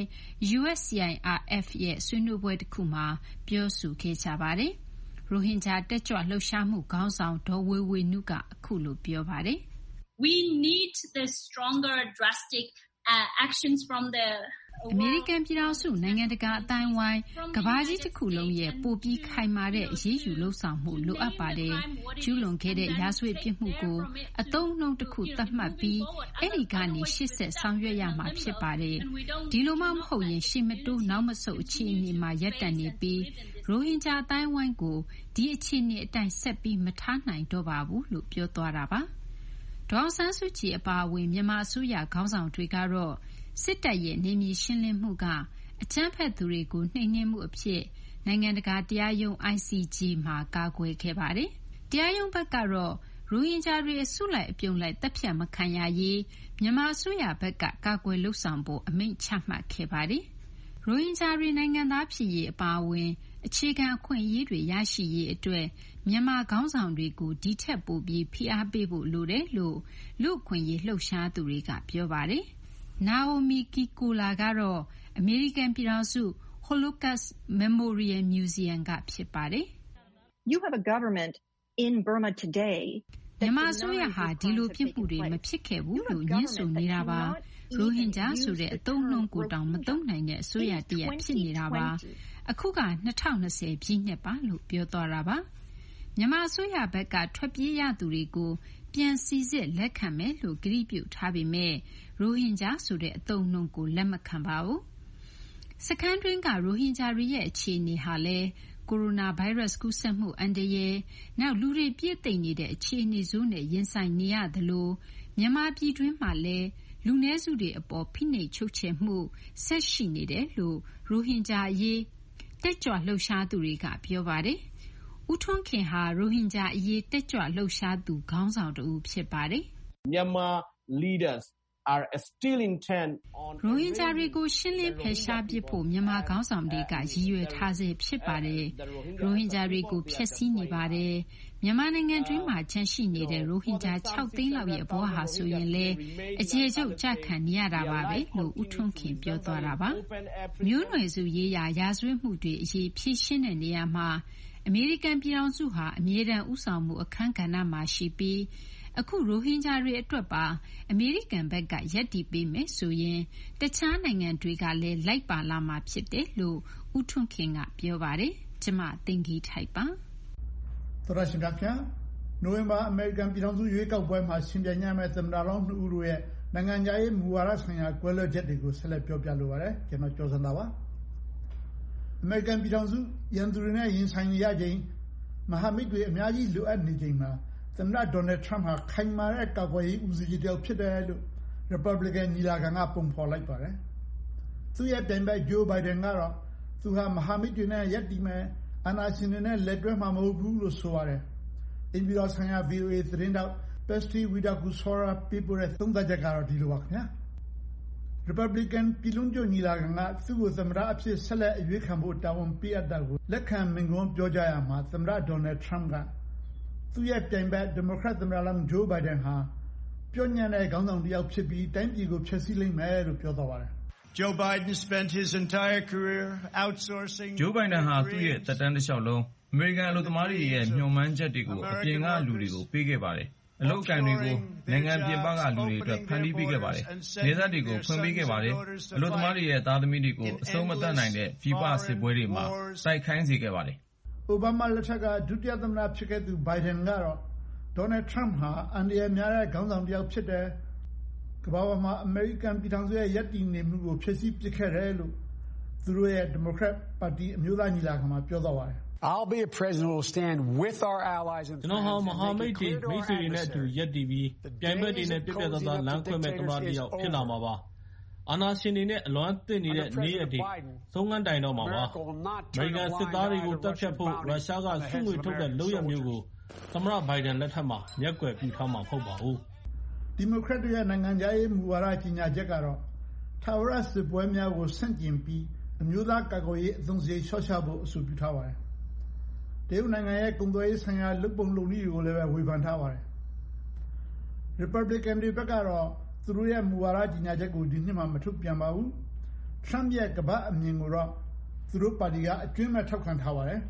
USCIRF ရဲ့ဆွေးနွေးပွဲတစ်ခုမှာပြောဆိုခဲ့ကြပါတယ်။ရိုဟင်ဂျာတက်ကြွလှုပ်ရှားမှုခေါင်းဆောင်ဒေါ်ဝေဝေနုကအခုလိုပြောပါတယ်။ We need the stronger drastic actions from the အမေရိကန်ပြည်ထောင်စုနိုင်ငံတကာအသိုင်းအဝိုင်းကမ္ဘာကြီးတစ်ခုလုံးရဲ့ပိုပြီးခိုင်မာတဲ့အရေးယူလှုံ့ဆော်မှုလိုအပ်ပါတယ်။ကျူးလွန်ခဲ့တဲ့ရာဇဝတ်ပြစ်မှုကိုအသုံးအနှုန်းတစ်ခုသတ်မှတ်ပြီးအဲ့ဒီကနေရှေ့ဆက်ဆောင်ရွက်ရမှာဖြစ်ပါတယ်။ဒီလိုမှမဟုတ်ရင်ရှေ့မတိုးနောက်မဆုတ်အခြေအနေမှာရပ်တန့်နေပြီးရိုဟင်ဂျာအသိုင်းအဝိုင်းကိုဒီအခြေအနေအတိုင်းဆက်ပြီးမထားနိုင်တော့ပါဘူးလို့ပြောသွားတာပါ။ဒေါ်အောင်ဆန်းစုကြည်အပါအဝင်မြန်မာအစိုးရခေါင်းဆောင်တွေကတော့စစ်တပ်ရဲ့နေမြေရှင်းလင်းမှုကအကြမ်းဖက်သူတွေကိုနှိမ်နင်းမှုအဖြစ်နိုင်ငံတကာတရားရုံး ICJ မှာကာကွယ်ခဲ့ပါတယ်။တရားရုံးဘက်ကတော့ရိုဟင်ဂျာတွေအစုလိုက်အပြုံလိုက်တပ်ဖြတ်မခံရရေးမြန်မာအစိုးရဘက်ကကာကွယ်လုပ်ဆောင်ဖို့အမိန့်ချမှတ်ခဲ့ပါတယ်။ရိုဟင်ဂျာတွေနိုင်ငံသားဖြစ်ရေးအပါအဝင်အခြေခံအခွင့်အရေးတွေရရှိရေးအတွက်မြန်မာခေါင်းဆောင်တွေကိုဒီထက်ပိုပြီးဖိအားပေးဖို့လိုတယ်လို့လူ့အခွင့်အရေးလှုပ်ရှားသူတွေကပြောပါတယ်။ Naomi Kikola ကတော့အမေရိကန်ပြည်ထောင်စု Holocaust Memorial Museum ကဖြစ်ပါတယ်။ You have a government in Burma today မြန်မာအစိုးရဟာဒီလိုပြစ်မှုတွေမဖြစ်ခဲ့ဘူးလို့ညှင်းဆိုနေတာပါ။ရိုဟင်ဂျာဆိုတဲ့အသုံးအနှုန်းကိုတောင်မသုံးနိုင်တဲ့အစိုးရတရက်ဖြစ်နေတာပါ။အခုက2020ပြည့်နှစ်ပါလို့ပြောသွားတာပါ။မြန်မာအစိုးရဘက်ကထွက်ပြေးရသူတွေကိုပြန်စီစစ်လက်ခံမယ်လို့ကတိပြုထားပေမဲ့ရိုဟင်ဂျာဆိုတဲ့အသုံးအနှုန်းကိုလက်မခံပါဘူး။စခန်းတွင်းကရိုဟင်ဂျာတွေရဲ့အခြေအနေဟာလည်းကိုရိုနာဗိုင်းရပ်စ်ကူးစက်မှုအန္တရာယ်နောက်လူတွေပြည့်သိပ်နေတဲ့အခြေအနေဆိုးနဲ့ရင်ဆိုင်နေရသလိုမြန်မာပြည်တွင်းမှာလည်းလူနည်းစုတွေအပေါ်ဖိနှိပ်ချုပ်ချယ်မှုဆက်ရှိနေတယ်လို့ရိုဟင်ဂျာအရေးတက်ကြွလှုပ်ရှားသူတွေကပြောပါတယ်။ဦးထွန်းခင်ဟာရိုဟင်ဂျာအရေးတက်ကြွလှုပ်ရှားသူခေါင်းဆောင်တဦးဖြစ်ပါတယ်။ Myanmar leaders are still intent on ရိုဟင်ဂျာတွေကိုရှင်းလင်းဖယ်ရှားပစ်ဖို့မြန်မာခေါင်းဆောင်တွေကရည်ရွယ်ထားစေဖြစ်ပါတယ်။ရိုဟင်ဂျာတွေကိုဖျက်ဆီးနေပါတယ်။မြန်မာနိုင်ငံတွင်းမှာချမ်းရှိနေတဲ့ရိုဟင်ဂျာ6 သိန်းလောက်ရဲ့ဘဝဟာဆိုရင်လည်းအကျေကျုပ်ကြခံနေရတာပါပဲလို့ဦးထွန်းခင်ပြောသွားတာပါ။မျိုးနွယ်စုရေးရာဇဝတ်မှုတွေအရေးဖြေရှင်းတဲ့နေရာမှာအမေရိကန်ပြည်ထောင်စုဟာအမြဲတမ်းဦးဆောင်မှုအခမ်းကဏ္ဍမှာရှိပြီးအခုရိုဟင်ဂျာတွေအတွက်ပါအမေရိကန်ဘက်ကရပ်တည်ပေးမယ်ဆိုရင်တခြားနိုင်ငံတွေကလည်းလိုက်ပါလာမှာဖြစ်တယ်လို့ဦးထွန်းခင်ကပြောပါတယ်။ကျမသိင်္ဂီထိုက်ပါ။သောရရှိမြတ်နိုဝင်ဘာအမေရိကန်ပြည်ထောင်စုရွေးကောက်ပွဲမှာရှင်ပြိုင်ကြမယ့်သမ္မတလောင်း2ဦးတို့ရဲ့နိုင်ငံခြားရေးမူဝါဒဆိုင်ရာကွဲလွဲချက်တွေကိုဆက်လက်ပြောပြလိုပါတယ်။ကျွန်တော်ကျော်စံသာပါ။အမေရိကန်ပြည်ထောင်စုရန်သူတွေနဲ့ရင်ဆိုင်နေရချိန်မဟာမိတ်တွေအများကြီးလိုအပ်နေချိန်မှာသမ္မတဒေါ်နယ်ထရမ့်ဟာခိုင်မာတဲ့ကာကွယ်ရေးဦးစီးချုပ်တယောက်ဖြစ်တယ်လို့ Republican ညီလာခံကပုံဖော်လိုက်ပါတယ်။သူ့ရဲ့ပြိုင်ဘက်ဂျိုးဘိုင်ဒန်ကတော့သူဟာမဟာမိတ်တွေနဲ့ရပ်တည်မယ်အာဏာရှင်တွေနဲ့လက်တွဲမှာမဟုတ်ဘူးလို့ဆိုပါတယ်။အိမ်ပြည်တော်ဆိုင်ရာ VOA သတင်းတောက် Patsy Widakuswara ပေးပို့တဲ့သုံးသပ်ချက်ကတော့ဒီလိုပါခင်ဗျာ။ Republican ပြည်လုံးကျွတ်ညီလာခံကသူ့ကိုသမ္မတအဖြစ်ဆက်လက်အရွေးခံဖို့တာဝန်ပေးအပ်တာကိုလက်ခံမိန့်ခွန်းပြောကြရမှာသမ္မတဒေါ်နယ်ထရမ့်ကသူ့ရဲ့ပြိုင်ဘက်ဒီမိုကရက်သမ္မတလောင်းဂျိုးဘိုင်ဒန်ဟာပြောညံ့တဲ့ခေါင်းဆောင်တစ်ယောက်ဖြစ်ပြီးတိုင်းပြည်ကိုဖျက်ဆီးလိမ့်မယ်လို့ပြောသွားပါတယ်။ Joe Biden spent his entire career outsourcing ဂျိုးဘိုင်ဒန်ဟာသူ့ရဲ့သက်တမ်းတစ်လျှောက်လုံးအမေရိကန်အလုပ်သမားတွေရဲ့မျှော်မှန်းချက်တွေကိုအပြင်ကလူတွေကိုပေးခဲ့ပါတယ်။အလုပ်အကိုင်တွေကိုနိုင်ငံပြင်ပကလူတွေအတွက်ဖန်တီးပေးခဲ့ပါတယ်။နေဆက်တွေကိုဖွင့်ပေးခဲ့ပါတယ်။အလုပ်သမားတွေရဲ့သားသမီးတွေကိုအဆုံးမသတ်နိုင်တဲ့ပြည်ပစစ်ပွဲတွေမှာတိုက်ခိုင်းစေခဲ့ပါတယ်။အိုဘားမားလက်ထက်ကဒုတိယသမ္မတဖြစ်ခဲ့သူဘိုင်ဒန်ကတော့ဒေါ်နယ်ထရမ့်ဟာအန်ဒီရယ်များတဲ့ခေါင်းဆောင်တစ်ယောက်ဖြစ်တယ်။ကကမ္ဘာပေါ်မှာအမေရိကန်ပြည်ထောင်စုရဲ့ရပ်တည်နေမှုကိုဖျက်ဆီးပစ်ခဲ့တယ်လို့သူတို့ရဲ့ဒီမိုကရက်ပါတီအမျိုးသားညီလာခံမှာပြောသွားပါတယ် I'll be a president who will stand with our allies and ကျွန်တော်ဟာမဟာမိတ်တွေမိတ်ဆွေတွေနဲ့အတူရပ်တည်ပြီးပြိုင်ဘက်တွေနဲ့ပြည့်ပြည့်သားသားလမ်းခွဲမဲ့သမ္မတတစ်ယောက်ဖြစ်လာမှာပါအာဏာရှင်တွေနဲ့အလွမ်းသင့်နေတဲ့နေ့ရက်တွေသုံးငန်းတိုင်တော့မှာပါအမေရိကန်စစ်သားတွေကိုတပ်ဖြတ်ဖို့ရုရှားကစုငွေထုတ်တဲ့လုပ်ရမျိုးကိုသမ္မတဘိုင်ဒန်လက်ထက်မှာမျက်ကွယ်ပြုထားမှာမဟုတ်ပါဘူးဒီမိုကရက်တွေရဲ့နိုင်ငံခြားရေးမူဝါဒကြီးညာချက်ကတော့ထာဝရစစ်ပွဲများကိုဆန့်ကျင်ပြီးအမျိုးသားကာကွယ်ရေးအသုံးစရိတ်လျှော့ချဖို့အဆိုပြုထားပါတယ်တရုတ်နိုင်ငံရဲ့ကုန်သွယ်ရေးဆိုင်ရာလုပ်ပုံလုပ်နည်းတွေကိုလည်းဝေဖန်ထားပါတယ် Republican တွေဘက်ကတော့သူတို့ရဲ့မူဝါဒကြီးညာချက်ကိုဒီနှစ်မှာမထုတ်ပြန်ပါဘူး Trump ရဲ့ကမ္ဘာအမြင်ကိုတော့သူတို့ပါတီကအကျွမ်းမဲ့ထောက်ခံထားပါတယ်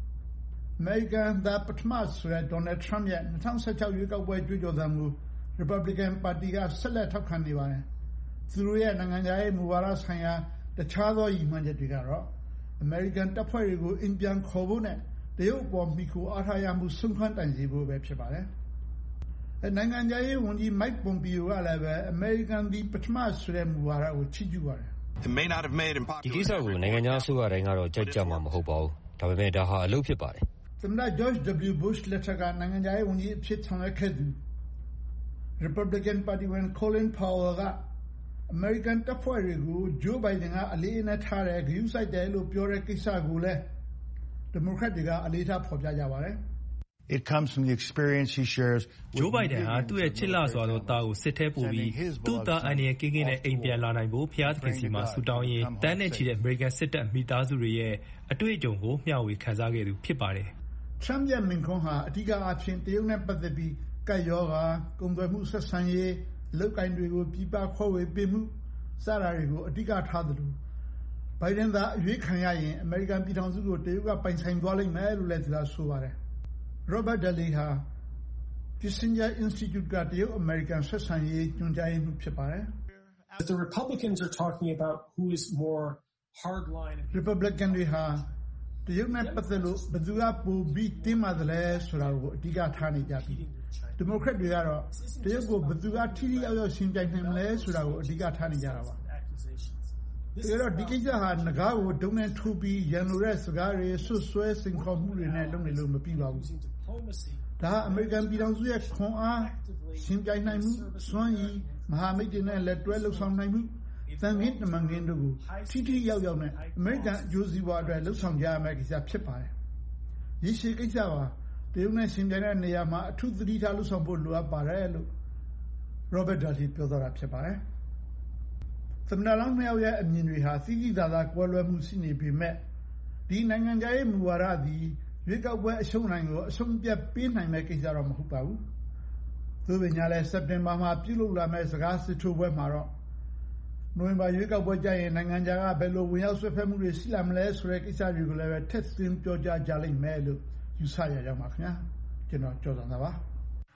American သားပထမဆိုတဲ့ Donald Trump ရဲ့2016ရွေးကောက်ပွဲကြွေးကြော်သံကို Republican ပါတီကဆက်လက်ထောက်ခံနေပါတယ်သူတို့ရဲ့နိုင်ငံခြားရေးမူဝါဒဆိုင်ရာတခြားသောရည်မှန်းချက်တွေကတော့ American တပ်ဖွဲ့တွေကိုအင်ပြန်ခေါ်ဖို့နဲ့တရုတ်အပေါ်မိခိုအားထားရမှုဆုံးခန်းတိုင်စေဖို့ပဲဖြစ်ပါတယ်နိုင်ငံခြားရေးဝန်ကြီး Mike Pompeo ကလည်းပဲ American ဒီပထမဆိုတဲ့မူဝါဒကိုချီးကျူးပါတယ်ဒီကိစ္စကိုနိုင်ငံခြားအစိုးရတိုင်းကတော့ကြိုက်ကြမှာမဟုတ်ပါဘူးဒါပေမဲ့ဒါဟာအလုပ်ဖြစ်ပါတယ်သမ္မတ George W. Bush လက်ထက်ကနိုင်ငံခြားရေးဝန်ကြီးအဖြစ်ဆောင်ရွက်ခဲ့သူ Republican ပါတီဝင် Colin Powell က American တပ်ဖွဲ့တွေကို Joe Biden ကအလေးအနက်ထားတယ်ဂရုစိုက်တယ်လို့ပြောတဲ့ကိစ္စကိုလည်း Democrat တွေကအလေးထားဖော်ပြကြပါတယ် It comes from the experience he shares Joe Biden ဟာသူ့ရဲ့ချစ်လှစွာသောသားကိုစစ်ထဲပို့ပြီးသူ့သားအန္တရာယ်ကင်းကင်းနဲ့အိမ်ပြန်လာနိုင်ဖို့ဖျားသခင်စီမှာဆူတောင်းရင်းတန်းနဲ့ချီတဲ့ American စစ်တပ်မိသားစုတွေရဲ့အတွေ့အကြုံကိုမျှဝေခန်းစားခဲ့သူဖြစ်ပါတယ် Trump ရဲ့မိန့်ခွန်းဟာအဓိကအဖြစ်တရုတ်နဲ့ပတ်သက်ပြီးကပ်ရောဂါကုန်သွယ်မှုဆက်ဆံရေးလုပ်ကိုင်တွေကိုပြည်ပခွဲဝေပေးမှုစတာတွေကိုအဓိကထားသလို Biden သာအရွေးခံရရင် American ပြည်ထောင်စုကိုတရုတ်ကပိုင်ဆိုင်သွားလိမ့်မယ်လို့လည်းသူကဆိုပါတယ် Robert Daly ဟာ Kissinger Institute ကတရုတ် American ဆက်ဆံရေးညွှန်ကြားရေးမှူးဖြစ်ပါတယ် The Republicans are talking about who is more hardline Republican တွေဟာတရုတ်နဲ့ပတ်သက်လို့ဘယ်သူကပိုပြီးတင်းမာတယ်လဲဆိုတာကိုအဓိကထားနေကြပြီး Democrat တွေကတော့တရုတ်ကိုဘယ်သူကထိထိရောက်ရောက်ရှင်းပြနိုင်မလဲဆိုတာကိုအဓိကထားနေကြတာပါဒါတော့ဒီကိစ္စဟာငကားကိုဒုံနဲ့ထိုးပြီးရန်လိုတဲ့စကားတွေဆွဆွဲစင်ခေါ်မှုတွေနဲ့လုပ်နေလို့မပြီးပါဘူးဒါအမေရိကန်ပြည်ထောင်စုရဲ့ခွန်အားရှင်းပြနိုင်မှုစွမ်းရည်မဟာမိတ်တွေနဲ့လက်တွဲလှုပ်ဆောင်နိုင်မှုသံငင်းတမန်ငင်းတို့ကိုထိထိရောက်ရောက်နဲ့အမေရိကန်အကျိုးစီးပွားအတွက်လှုပ်ဆောင်ကြရမယ့်ကိစ္စဖြစ်ပါတယ်ရရှိကိစ္စပါတရုတ်နဲ့ရှင်းပြတဲ့နေရာမှာအထူးသတိထားလှုပ်ဆောင်ဖို့လိုအပ်ပါတယ်လို့ Robert Daly ပြောသွားတာဖြစ်ပါတယ်သမ္မတလောင်းနှစ်ယောက်ရဲ့အမြင်တွေဟာသီးသီးသားသားကွဲလွဲမှုရှိနေပေမဲ့ဒီနိုင်ငံခြားရေးမူဝါဒသည်ရွေးကောက်ပွဲအရှုံးနိုင်ကိုအဆုံးပြတ်ပေးနိုင်မဲ့ကိစ္စတော့မဟုတ်ပါဘူး။သို့ပေမဲ့လည်းစက်တင်ဘာမှာပြုလုပ်လာမဲ့စကားစစ်ထိုးပွဲမှာတော့နိုဝင်ဘာရွေးကောက်ပွဲကျရင်နိုင်ငံခြားကဘယ်လိုဝင်ရောက်ဆွဲဖက်မှုတွေရှိလာမလဲဆိုတဲ့ကိစ္စတွေကိုလည်းထည့်သွင်းပြောကြားကြလိမ့်မယ်လို့ယူဆရကြပါခင်ဗျာ။ကျွန်တော်ကြော်စံသာပါ။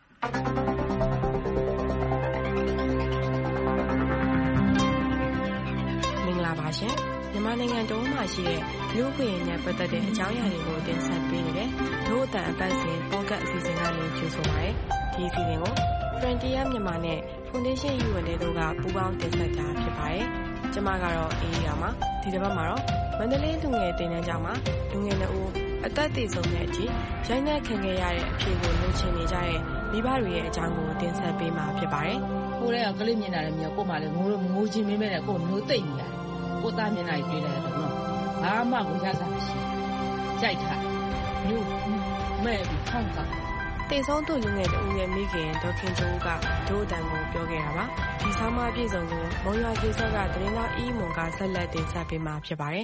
ပါရှင်မြန်မာနိုင်ငံတော်မှာရှိတဲ့လူ့အခွင့်အရေးနဲ့ပတ်သက်တဲ့အကြောင်းအရာတွေကိုတင်ဆက်ပေးနေတယ်ဒို့အတန်အပတ်စဉ်ပေါ့ကတ်အစီအစဉ်ကနေကြိုဆိုပါရစေဒီအစီအစဉ်ကို Frontier မြန်မာနဲ့ Foundation UN တို့ကပူးပေါင်းတင်ဆက်တာဖြစ်ပါတယ်ကျွန်မကတော့အေးအေးပါမှာဒီတစ်ပတ်မှာတော့မန္တလေးလူငယ်တင်တန်းကျောင်းမှာလူငယ်2ဦးအသက်သေဆုံးတဲ့အထိရိုင်းနှက်ခံခဲ့ရတဲ့အဖြစ်ကိုလိုချင်နေကြတဲ့မိဘတွေရဲ့အကြောင်းကိုတင်ဆက်ပေးမှာဖြစ်ပါတယ်ကိုယ်ကကလေးမြင်တာလည်းမြင်ကို့မှာလည်းငိုချင်းမင်းမဲနဲ့ကို့မျိုးသိမ့်နေတာကိုသားမျက်နှာကြီးတွေ့လိုက်တော့ဘာမှမရတာမရှိကြိုက်တာမျိုးမဲ့ပြီးထောင်းတာတေဆုံးသူလူငယ်တူရဲ့မိခင်ဒေါခင်ကျိုးကဒို့အတန်ကိုပြောခဲ့တာပါဒီဆောင်းပါးပြည်စုံကိုမုံရွာကျေးဇူးကသတင်းသားအီးမွန်ကဆက်လက်တင်ဆက်ပေးမှာဖြစ်ပါတယ်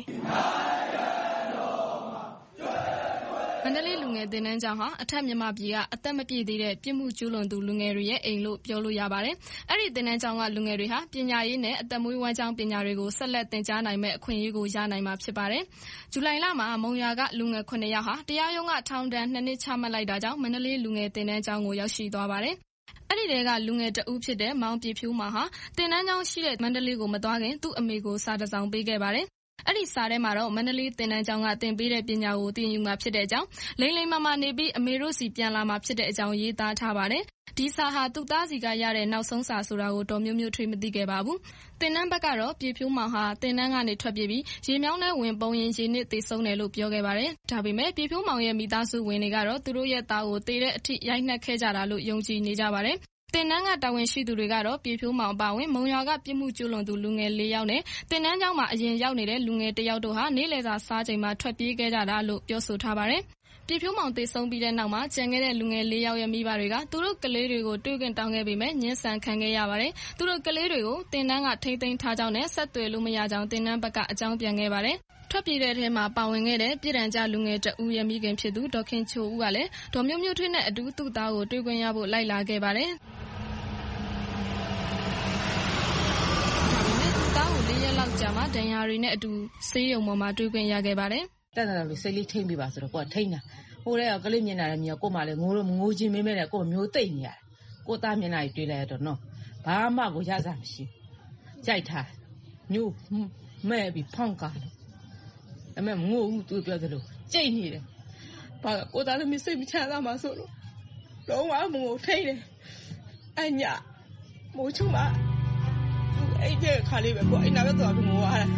မန္တလေးလူငယ်တင်တန်းကျောင်းဟာအထက်မြန်မာပြည်ကအသက်မပြည့်သေးတဲ့ပြစ်မှုကျူးလွန်သူလူငယ်တွေရဲ့အိမ်လို့ပြောလို့ရပါတယ်။အဲ့ဒီတင်တန်းကျောင်းကလူငယ်တွေဟာပညာရေးနဲ့အသက်မွေးဝမ်းကျောင်းပညာတွေကိုဆက်လက်သင်ကြားနိုင်မဲ့အခွင့်အရေးကိုရနိုင်မှာဖြစ်ပါတယ်။ဇူလိုင်လမှာမုံရွာကလူငယ်9ယောက်ဟာတရားရုံးကထောင်ဒဏ်2နှစ်ချမှတ်လိုက်တာကြောင့်မန္တလေးလူငယ်တင်တန်းကျောင်းကိုရောက်ရှိသွားပါတယ်။အဲ့ဒီတဲကလူငယ်တဦးဖြစ်တဲ့မောင်ပြဖြူမာဟာတင်တန်းကျောင်းရှိတဲ့မန္တလေးကိုမသွားခင်သူ့အမေကိုစာတစ်စောင်ပေးခဲ့ပါတယ်အဲ့ဒီစာထဲမှာတော့မန္တလေးသင်တန်းကျောင်းကသင်ပေးတဲ့ပညာကိုသင်ယူမှာဖြစ်တဲ့အကြောင်းလိမ့်လိမ့်မာမာနေပြီးအမေတို့စီပြန်လာမှာဖြစ်တဲ့အကြောင်းရေးသားထားပါတယ်။ဒီစာဟာသူ့သားစီကရတဲ့နောက်ဆုံးစာဆိုတာကိုဒေါ်မျိုးမျိုးထွေးမသိခဲ့ပါဘူး။သင်တန်းဘက်ကတော့ပြေဖြိုးမောင်ဟာသင်တန်းကနေထွက်ပြေးပြီးရေမြောင်းထဲဝင်ပုံရင်ရေနစ်သေဆုံးတယ်လို့ပြောခဲ့ပါတယ်။ဒါပေမဲ့ပြေဖြိုးမောင်ရဲ့မိသားစုဝင်တွေကတော့သူတို့ရဲ့သားကိုသေတဲ့အထိရိုက်နှက်ခဲ့ကြတာလို့ယုံကြည်နေကြပါတယ်။သင်တန်းကတာဝန်ရှိသူတွေကတော့ပြေဖြိုးမောင်အပါအဝင်မုံရွာကပြစ်မှုကျူးလွန်သူလူငယ်4ယောက်နဲ့သင်တန်းကျောင်းမှာအရင်ရောက်နေတဲ့လူငယ်1ယောက်တို့ဟာနေ့လယ်စာစားချိန်မှာထွက်ပြေးခဲ့ကြတာလို့ပြောဆိုထားပါတယ်။ပြေဖြိုးမောင်သေဆုံးပြီးတဲ့နောက်မှာကျန်ခဲ့တဲ့လူငယ်4ယောက်ရဲ့မိဘတွေကသူတို့ကလေးတွေကိုတွေ့ခွင့်တောင်းခဲ့ပေမဲ့ညှဉ်းဆန်ခံခဲ့ရပါတယ်။သူတို့ကလေးတွေကိုသင်တန်းကထိမ့်သိမ်းထားကြောင်းနဲ့ဆက်သွယ်လို့မရကြောင်းသင်တန်းဘက်ကအကြောင်းပြန်ခဲ့ပါတယ်။ထွက်ပြေးတဲ့ထဲမှာပါဝင်ခဲ့တဲ့ပြည်ထန်ကြလူငယ်တဦးရဲ့မိခင်ဖြစ်သူဒေါ်ခင်ချိုဦးကလည်းဒေါ်မျိုးမျိုးထွေးနဲ့အတူသူ့သားကိုတွေ့ခွင့်ရဖို့လိုက်လာခဲ့ပါတယ်။သားကို4ရက်လောက်ကြာမှဒဏ်ရာတွေနဲ့အတူဆေးရုံပေါ်မှာတွေ့ခွင့်ရခဲ့ပါတယ်။တက်တာလို့စိတ်လေးထိမ့်ပြပါဆိုတော့ကိုကထိမ့်တာ။ဟိုတဲ့ကလေးမျက်နှာလည်းမြင်ကိုမှလည်းငိုချင်းမင်းမဲနဲ့ကိုမျိုးသိမ့်နေရတယ်။ကိုသားမျက်နှာကြီးတွေ့လိုက်တော့နော်ဘာမှကိုရစားမရှိ။ကြိုက်ထားမျိုးမဲ့ပြီးဖောင်းကားလို့အမေငို့သူပြောသလိုကြိတ်နေတယ်။ဘာကိုသားလည်းမစိတ်မချမ်းသာမှဆိုလို့လုံးဝမငိုထိမ့်တယ်။အညာမိုးချုံမအဲ့ဒီခါလေးပဲကိုအဲ့နာပဲသွားပြီးငိုရတာ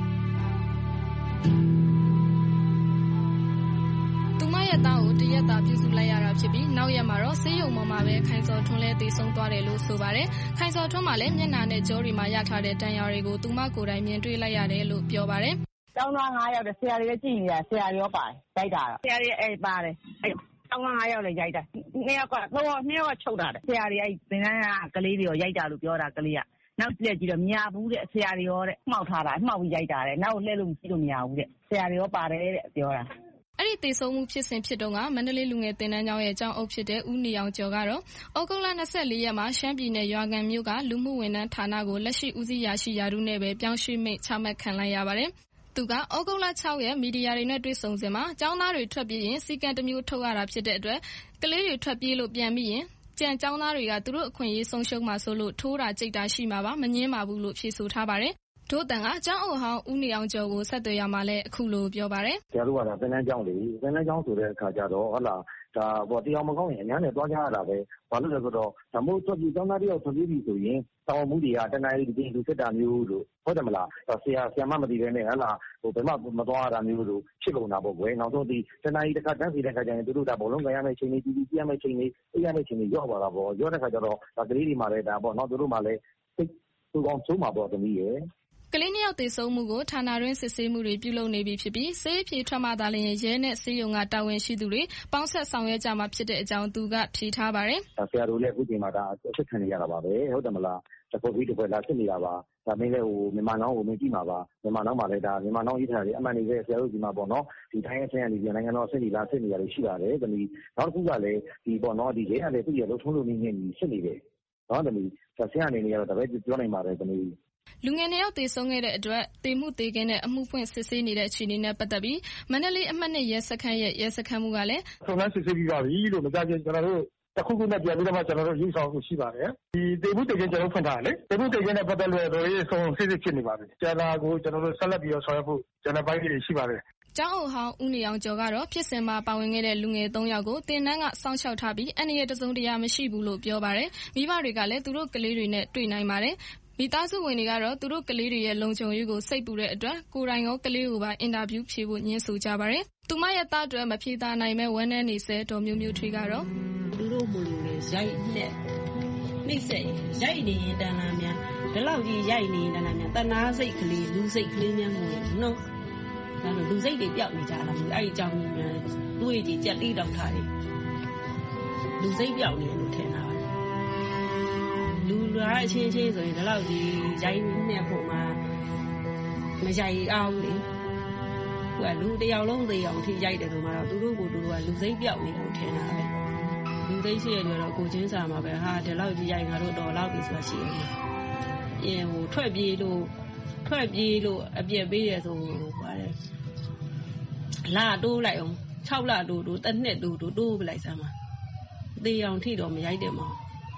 သူမရဲ့သားကိုတရက်သားပြုစုလိုက်ရတာဖြစ်ပြီးနောက်ရက်မှာတော့ဆေးရုံပေါ်မှာပဲခိုင်စော်ထွန်းလဲသေဆုံးသွားတယ်လို့ဆိုပါတယ်ခိုင်စော်ထွန်းမှလည်းမျက်နှာနဲ့ကြောတွေမှာရထားတဲ့ဒဏ်ရာတွေကိုသူမကိုယ်တိုင်မြင်တွေ့လိုက်ရတယ်လို့ပြောပါတယ်ကျောင်းသား9ယောက်တည်းဆရာတွေလည်းကြည့်နေတာဆရာတွေရောပါတယ်ရိုက်တာဆရာတွေအဲ့ပါတယ်အဲ့ကျောင်းသား9ယောက်လည်းရိုက်တာ2ယောက်ကချုပ်တာတယ်ဆရာတွေအဲ့သင်တန်းကကလေးတွေရောရိုက်တာလို့ပြောတာကလေးကနောက်လက်ကြည့်တော့မြာဘူးတဲ့ဆရာတွေရောတဲ့မှောက်ထားတာမှောက်ပြီးရိုက်တာတဲ့နောက်လှည့်လို့မရှိလို့မရဘူးတဲ့ဆရာတွေရောပါတယ်တဲ့ပြောတာအဲ့ဒီသေဆုံးမှုဖြစ်စဉ်ဖြစ်တော့ကမန္တလေးလူငယ်တင်တန်းကျောင်းရဲ့ကျောင်းအုပ်ဖြစ်တဲ့ဦးနေအောင်ကျော်ကတော့ဩဂုတ်လ24ရက်မှာရှမ်းပြည်နယ်ရွာငံမြို့ကလူမှုဝန်ထမ်းဌာနကိုလက်ရှိဦးစီးရာရှိရာထူးနဲ့ပဲပြောင်းရွှေ့မိန့်ချမှတ်ခံလိုက်ရပါတယ်သူကဩဂုတ်လ6ရက်မီဒီယာတွေနဲ့တွေ့ဆုံစဉ်မှာကျောင်းသားတွေထွက်ပြေးရင်စီကံတစ်မျိုးထုတ်ရတာဖြစ်တဲ့အတွက်ကလေးတွေထွက်ပြေးလို့ပြန်ပြီးရင်ကျန်ကျောင်းသားတွေကသူတို့အခွင့်အရေးဆုံးရှုံးမှာဆိုလို့ထိုးတာကြိတ်တာရှိမှာပါမငင်းပါဘူးလို့ဖြေဆိုထားပါတယ်ဒို့တန်ကကျောင်းအုပ်ဟောင်းဦးနေအောင်ကျော်ကိုဆက်သွယ်ရမှာလဲအခုလိုပြောပါတယ်ကျတို့ကသင်တန်းကျောင်းလေသင်တန်းကျောင်းဆိုတဲ့အခါကျတော့ဟုတ်လားဒါပေါ်တရားမကောင်းရင်အများနဲ့တွားကြရတာပဲဘာလို့လဲဆိုတော့ဒါမို့ထွက်ပြီးကျောင်းသားတယောက်ထွက်ပြီးပြီဆိုရင်တောင်းမှုတွေကတနင်္လာနေ့ဒီလူစစ်တာမျိုးလို့ဟုတ်တယ်မလားဆရာမမသိတဲ့နဲ့ဟုတ်လားဘယ်မှမသွားရတာမျိုးလို့ဖြစ်ကုန်တာပေါ့ကွယ်နောက်ဆုံးဒီတနင်္လာနေ့တစ်ခါတန်းစီတဲ့ခါကျရင်တို့ဒါဘောလုံးကရမယ့်ချိန်လေးကြီးပြရမယ့်ချိန်လေးအေးရမယ့်ချိန်လေးရော့ပါတာပေါ့ရော့တဲ့ခါကျတော့ဒါကလေးတွေမှလည်းဒါပေါ့နော်တို့မှလည်းစိတ်သူကောင်းဆုံးမှာပေါ့သမီးရဲ့ကလေး2ယောက်သေဆုံးမှုကိုဌာနတွင်းစစ်ဆေးမှုတွေပြုလုပ်နေပြီဖြစ်ပြီးဆေးဖြေထွက်မှသာလျှင်ရဲနဲ့ဆေးရုံကတာဝန်ရှိသူတွေပေါင်းဆက်ဆောင်ရွက်ကြမှာဖြစ်တဲ့အကြောင်းသူကဖြေထားပါတယ်ဆရာတို့လည်းအခုချိန်မှာဒါအချက်ခံနေရတာပါပဲဟုတ်တယ်မလားတစ်ခုပြီးတစ်ခွက်လာဖြစ်နေတာပါဒါမင်းလည်းမြန်မာနောင်းကိုမင်းကြည့်မှာပါမြန်မာနောင်းမှာလည်းဒါမြန်မာနောင်းရေးထားတယ်အမှန်နေတဲ့ဆရာတို့ဒီမှာပေါ့နော်ဒီတိုင်းအဆင့်အနေနဲ့နိုင်ငံတော်အဆင့်ကြီးလားအဆင့်ကြီးရတယ်ရှိပါတယ်သမီးနောက်တစ်ခုကလည်းဒီပေါ့နော်ဒီရဲကလည်းသူ့ရဲ့လုံးထုံးလို့နေနေဖြစ်နေတယ်နော်သမီးဆရာအနေနဲ့ကတော့ဒါပဲပြောနိုင်ပါတယ်သမီးလူငယ်2ယောက်သေဆုံးခဲ့တဲ့အတွက်သေမှုသေခင်းနဲ့အမှုဖွင့်စစ်ဆေးနေတဲ့အခြေအနေနဲ့ပတ်သက်ပြီးမန္တလေးအမှတ်2ရဲစခန်းရဲ့ရဲစခန်းမှုကလည်းစုံစမ်းစစ်ဆေးပြီးပါပြီလို့မကြခင်ကျွန်တော်တို့တစ်ခုခုနဲ့ပြန်ပြီးတော့မှကျွန်တော်တို့ရေးဆောင်မှုရှိပါတယ်ဒီသေမှုသေခင်းကျွန်တော်ဖွင့်ထားတယ်လေသေမှုသေခင်းနဲ့ပတ်သက်လို့တော့ရေးဆောင်စစ်စစ်ဖြစ်နေပါပြီကျန်တာကိုကျွန်တော်တို့ဆက်လက်ပြီးတော့ဆောင်ရွက်ဖို့ကျွန်တော်ပိုင်းတွေရှိပါတယ်ကျောင်းအုပ်ဟောင်းဦးနေအောင်ကျော်ကတော့ဖြစ်စဉ်မှာပါဝင်ခဲ့တဲ့လူငယ်3ယောက်ကိုတင်နန်းကစောင့်ရှောက်ထားပြီးအန္တရာယ်တစုံတရာမရှိဘူးလို့ပြောပါတယ်မိဘတွေကလည်းသူတို့ကလေးတွေနဲ့တွေ့နိုင်ပါတယ်မိသားစုဝင်တွေကတော့သူတို့ကလေးတွေရဲ့လုံခြုံရေးကိုစိတ်ပူတဲ့အတွက်ကိုယ်တိုင်ရောကလေးကိုပါအင်တာဗျူးဖြေဖို့ညှင်းဆိုကြပါတယ်။သူမရဲ့သားအတွက်မဖြေသာနိုင်မဲ့ဝမ်းနည်းနေစေဒေါ်မျိုးမျိုးထွေးကတော့သူတို့မလို့လေရိုက်နဲ့နှိမ့်ဆက်ရိုက်နေရင်တန်လာများဒီလောက်ကြီးရိုက်နေရင်တန်လာများတနာစိတ်ကလေးလူစိတ်ကလေးများမို့နော်။ဒါဆိုလူစိတ်တွေပျောက်နေကြတာမျိုးအဲ့ဒီကြောင့်တွေးကြည့်ကြက်တီးတောက်ထားတယ်။လူစိတ်ပျောက်နေတယ်လို့ထင်တာလူလာအချင်းချင်းဆိုရင်ဒီလောက်ကြီးရိုင်းနေဖို့မှမရိုက်အောင်လေသူကလူတယောက်လုံးသေးအောင်ထိရိုက်တယ်ဆိုမှတော့သူတို့ကလူစိတ်ပြောက်နေလို့ထင်တာပဲလူသိရှိရတော့ကိုချင်းစာမှာပဲဟာဒီလောက်ကြီးရိုက်ငါတို့တော်လောက်ပြီဆိုတာရှိတယ်ပြင်ဟိုထွက်ပြေးလို့အပြက်ပေးရဆိုပါတယ်လာတိုးလိုက်အောင်6လတိုးတစ်နှစ်တိုးပလိုက်စမ်းပါသေအောင်ထိတော့မရိုက်တယ်မဟုတ်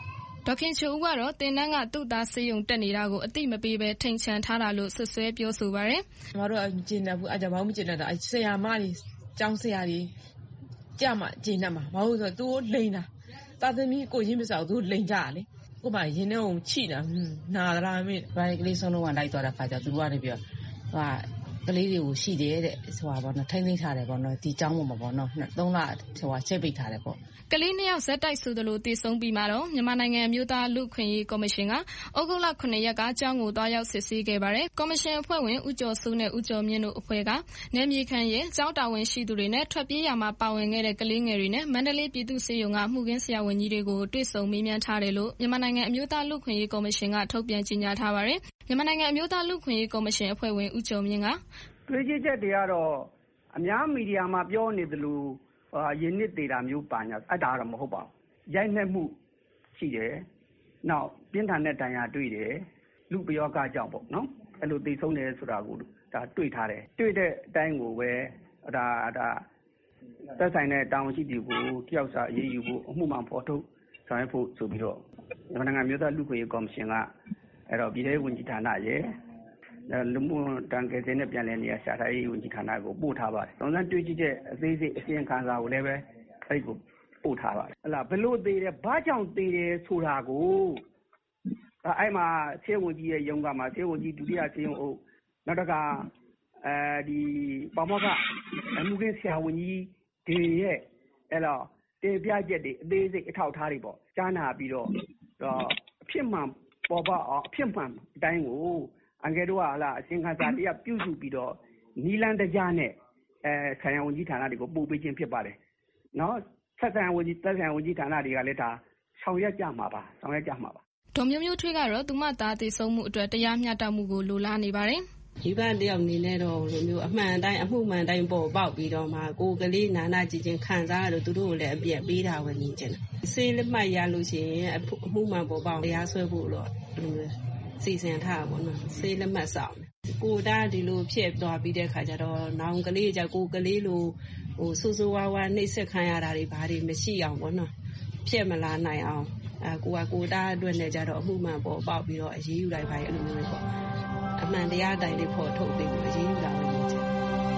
ဒေါခင်ချိုဦးကတော့တင်တန်းကသူ့သားဆေးရုံတက်နေတာကိုအတိမပေးဘဲထိန်ချန်ထားတာလို့ဆွဆွဲပြောဆိုပါတယ်။ကျမတို့ကကျင်တယ်ဘူးအကြောင်းဘာမှမကျင်တတ်တာဆရာမတွေကျောင်းဆရာတွေကြမှာကျင်တတ်မှာမဟုတ်ဆိုသူ့လိန်တာတာသမီးကိုချင်းမစားသူ့လိန်ကြလေကိုမရင်းနှုံချိတာနာလာမင်းဘာကလေးဆုံးလုံးကလိုက်သွားတာခါကြသူတို့ကနေပြောဟာကလေးတွေကိုရှိတယ်တဲ့ဆိုတာပေါ့နော်ထိမ့်သိမ်းထားတယ်ပေါ့နော်ဒီကျောင်းပေါ်မှာပေါ့နော်3လချိတ်ပိတ်ထားတယ်ပေါ့ကလေး2ယောက်ဇက်တိုက်ဆိုသလိုတည်ဆုံးပြီးမှတော့မြန်မာနိုင်ငံအမျိုးသားလူ့ခွင့်ရေးကော်မရှင်ကဩဂုတ်လ9ရက်ကကျောင်းကိုတွားရောက်စစ်ဆေးခဲ့ပါတယ်။ကော်မရှင်အဖွဲ့ဝင်ဦးကျော်စိုးနဲ့ဦးကျော်မြင့်တို့အဖွဲ့ကနယ်မြေခံရဲ့ကျောင်းတာဝန်ရှိသူတွေနဲ့ထွက်ပြေးရမှာပါဝင်ခဲ့တဲ့ကလေးငယ်တွေနဲ့မန္တလေးပြည်သူ့ဆေးရုံကမှုခင်းဆရာဝန်ကြီးတွေကိုတွေ့ဆုံမေးမြန်းထားတယ်လို့မြန်မာနိုင်ငံအမျိုးသားလူ့ခွင့်ရေးကော်မရှင်ကထုတ်ပြန်ကြေညာထားပါတယ်။မြန်မာနိုင်ငံအမျိုးသားလူ့ခွင့်ရေးကော်မရှင်အဖွဲ့ဝင်ဦးကျော်မြင့်ကတွေ့ကြချက်တွေကတော့အများမီဒီယာမှာပြောနေသလိုရင်းနစ်သေးတာမျိုးပါညာအဲ့ဒါတော့မဟုတ်ပါဘူးရိုက်နှက်မှုရှိတယ်နောက်ပြင်းထန်တဲ့ဒဏ်ရာတွေ့တယ်လူပယောဂကြောင့်ပေါ့နော်အဲ့လိုသိဆုံးတယ်ဆိုတာကိုဒါတွေ့ထားတယ်တွေ့တဲ့အတိုင်းကိုပဲဒါသက်ဆိုင်တဲ့တာဝန်ရှိသူကိုတယောက်စာအရေးယူဖို့အမှုမှန်ဖော်ထုတ်ဆောင်ရွက်ဖို့ဆိုပြီးတော့မြန်မာနိုင်ငံမျိုးသားလူ့ခွင့်ရေးကော်မရှင်ကအဲ့တော့ပြည်ထောင်ဝန်ကြီးဌာနရဲ့လူမှုတန်ကယ်စင်းနဲ့ပြန်လည်နေရာရှာထားရေးဝန်ကြီးဌာနကိုပို့ထားပါတယ်။စုံစမ်းတွေ့ရှိတဲ့အသေးစိတ်အစီရင်ခံစာကိုလည်းပဲအဲ့ဒီကိုပို့ထားပါတယ်။ဟလာဘလို့သေးတယ်ဘာကြောင့်သေးတယ်ဆိုတာကိုအဲ့မှာဆေးဝန်ကြီးရဲ့ရုံးကမှာဆေးဝန်ကြီးဒုတိယဆေးရုံအုပ်နောက်တကဒီပါမောက္ခမှုခင်းဆရာဝန်ကြီးတွေရဲ့အဲ့တော့တင်ပြချက်တွေအသေးစိတ်အထောက်အထားတွေပေါ့ကြားနာပြီးတော့အဖြစ်မှန်ပေါ်ပေါက်အောင်အဖြစ်မှန်အတိုင်းကိုအန်ကယ်တို့ကဟလာအရှင်ခါစာတရားပြုစုပြီးတော့နီလန်တကြားနဲ့ဆိုင်ရာဝန်ကြီးဌာနတွေကိုပို့ပေးခြင်းဖြစ်ပါတယ်။နော်သက်ဆိုင်ရာဝန်ကြီးဌာနတွေကလည်းဒါဆောင်ရွက်ကြမှာပါဒေါ်မျိုးမျိုးထွေးကတော့သူမသားတည်ဆုံးမှုအတွက်တရားမျှတမှုကိုလိုလားနေပါတယ်။ဒီဘက်တယောက်နေနဲ့တော့လိုမျိုးအမှန်တိုင်းအမှုမှန်တိုင်းပေါ်ပေါက်ပြီးတော့မှကိုကလေးနာနာကြည်ချင်းခံစားရလို့သူတို့ကိုလည်းအပြည့်ပေးတာပဲနေချင်တယ်။ဆေးလက်မှတ်ရလို့ရှိရင်အမှုမှန်ပေါ်ပေါက်တရားစွဲဖို့တော့စီစဉ်ထားပါတော့ဆေးလက်မှတ်ဆောင်ကိုတားဒီလိုဖြစ်သွားပြီးတဲ့ခါကျတော့နောင်ကလေးကြောင့်ကိုကလေးလိုဆူဆူဝါဝါနှိမ့်ဆက်ခံရတာတွေဘာတွေမရှိအောင်ပေါ့နော်ဖြစ်မလာနိုင်အောင်ကိုတားအတွက်နဲ့ကြတော့အမှုမှန်ပေါ်ပေါက်ပြီးတော့အေးအေးယူလိုက်ပါရဲ့အဲ့လိုမျိုးပေါ့အမှန်တရားတိုင်းလေးဖော်ထုတ်ပြီးအေးအေးယူတာပဲနေချင်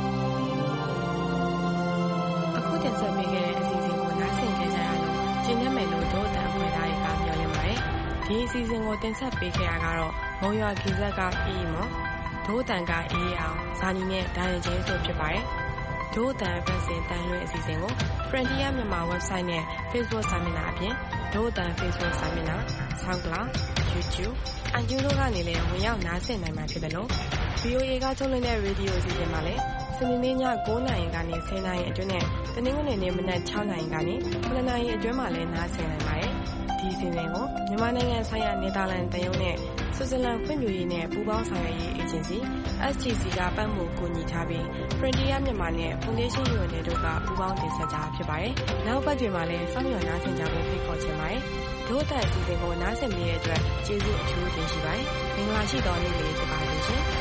အခုတင်ဆက်ပေးခဲ့တဲ့အစီအစဉ်ကိုနားဆင်ကြကြရလို့ကျင်းနေမယ်လို့ဒေါ်တန်ဖွင့်ထားတဲ့ကားမျှော်လင့်ပါတယ်ဒီအစီအစဉ်ကိုတင်ဆက်ပေးခဲ့ရကတော့မုံရွာခေဇက်ကအေးမော်ဒိုးတန်ကအေးအောင်ဇာနီနဲ့ဒိုင်ချင်းတို့ဖြစ်ပါတယ်ဒိုးတန်ဖက်စင်တန်လွင်အစီအစဉ်ကို Frontier မြန်မာ website နဲ့ Facebook စာမျက်နှာအပြင်ဒိုးတန် Facebook စာမျက်နှာ SoundCloud YouTube iTunes တို့ကနေလည်းဝင်ရောက်နားဆင်နိုင်မှာဖြစ်တယ်လို့ VOA ကထုတ်လွှင့်တဲ့ရေဒီယိုအစီအစဉ်မှာလည်းစနေနေ့ည9:00 နာရီကနေ10:00 နာရီအတွင်းနဲ့တနင်္ဂနွေနေ့မနက်6:00 နာရီကနေ9:00 နာရီအတွင်းမှာလည်းနားဆင်နိုင်ပါတယ်ဒီအစီအစဉ်ကိုမြန်မာနိုင်ငံဆိုင်ရာနယ်သာလန်တန်ယုံနဲ့ဆွစ်ဇာလန်ဖွံ့ဖြိုးရေးနဲ့ပူးပေါင်းဆောင်ရွက်ရေးအေဂျင်စီ STC ကပတ်မှုကူညီထားပြီး Frontier မြန်မာနဲ့ Foundation UN တို့ကပူးပေါင်းတင်ဆက်ကြဖြစ်ပါတယ်။နောက်ပတ်တွေမှာလည်းစောင့်မျှော်နားဆင်ကြဖို့ဖိတ်ခေါ်ချင်ပါတယ်။ဒို့အတန်အစီအစဉ်ကိုနားဆင်နေတဲ့အတွက်ကျေးဇူးအထူးတင်ရှိပါတယ်။မင်္ဂလာရှိသောနေ့လေးဖြစ်ပါစေရှင်။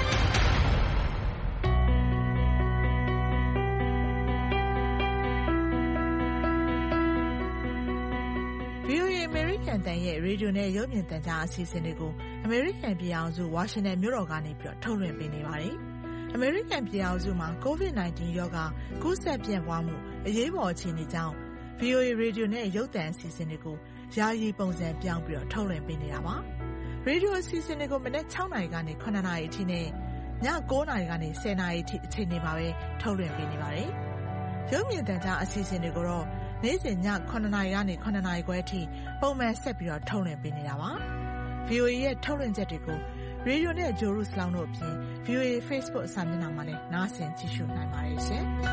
VOA အမေရိကန်တန်ရဲ့ရေဒီယိုနဲ့ရုပ်မြင်သံကြားအစီအစဉ်တွေကိုအမေရိကန်ပြည်ထောင်စုဝါရှင်တန်မြို့တော်ကနေပြီးတော့ထုတ်လွှင့်ပေးနေပါတယ်။အမေရိကန်ပြည်ထောင်စုမှာ COVID-19 ရောဂါကူးစက်ပြန့်ပွားမှုအရေးပေါ်အခြေအနေကြောင့် VOA ရေဒီယိုနဲ့ရုပ်သံအစီအစဉ်တွေကိုယာယီပုံစံပြောင်းပြီးတော့ထုတ်လွှင့်ပေးနေတာပါ။ရေဒီယိုအစီအစဉ်တွေကိုမနက်6:00 နာရီကနေ9:00 နာရီအထိနဲ့ည9:00 နာရီကနေ10:00 နာရီအထိအချိန်တွေမှာပဲထုတ်လွှင့်ပေးနေပါတယ်။ရုပ်မြင်သံကြားအစီအစဉ်တွေကိုတော့နေ့စဉ်ည9:00 နာရီကနေ9:00 နာရီခွဲအထိပုံမှန်ဆက်ပြီးတော့ထုတ်လွှင့်ပေးနေတာပါ။ VOA ရဲ့ထုတ်လွှင့်ချက်တွေကိုရေဒီယိုနဲ့ဂျိုရုစလောင်းတို့အပြင် VOA Facebook စာမျက်နှာမှာလည်းနားဆင်ကြည့်ရှုနိုင်ပါတယ်ရှင်။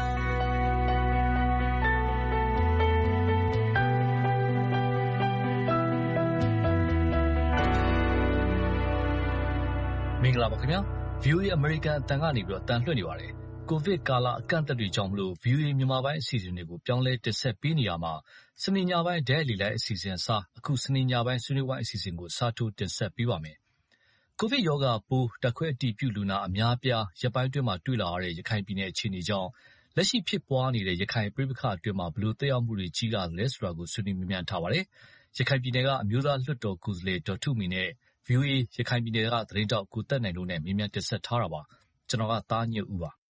မင်္ဂလာပါခင်ဗျာ VOA American အတန်ကနေပြီးတော့တန်လွှင့်နေပါတယ်ကိုဗစ်ကာလအကန့်အသတ်တွေကြောင့်မလို့ VOA မြန်မာပိုင်းအစီအစဉ်တွေကိုပြောင်းလဲတင်ဆက်ပေးနေရမှာစနေညပိုင်းဒဲလီလိုက်အစီအစဉ်အစားအခုစနေညပိုင်းဆွေးနွေးဝိုင်းအစီအစဉ်ကိုစားထိုးတင်ဆက်ပေးပါမယ်ကိုဗစ်ရောဂါပိုးတက်ခွဲအတည်ပြုလူနာအများပြားရပ်ပိုင်းတွင်းမှာတွေ့လာရတဲ့ရခိုင်ပြည်နယ်အခြေအနေကြောင့်လက်ရှိဖြစ်ပွားနေတဲ့ရခိုင်ပြည်ပခါအတွင်းမှာဘလို့တက်ရောက်မှုတွေကြီးလာတယ်ဆိုတာကိုဆွေးနွေးမြင်ထားပါတယ်ရခိုင်ပြည်နယ်ကအမျိုးသားလွှတ်တော်ကိုယ်စားလှယ်ဒေါ်ထုမီနဲ့ VOA ရခိုင်ပြည်နယ်ကသတင်းတောက်ကိုသက်နိုင်တို့နဲ့မေးမြန်းတင်ဆက်ထားတာပါ။ကျွန်တော်ကသားညွန့်ဦးပါ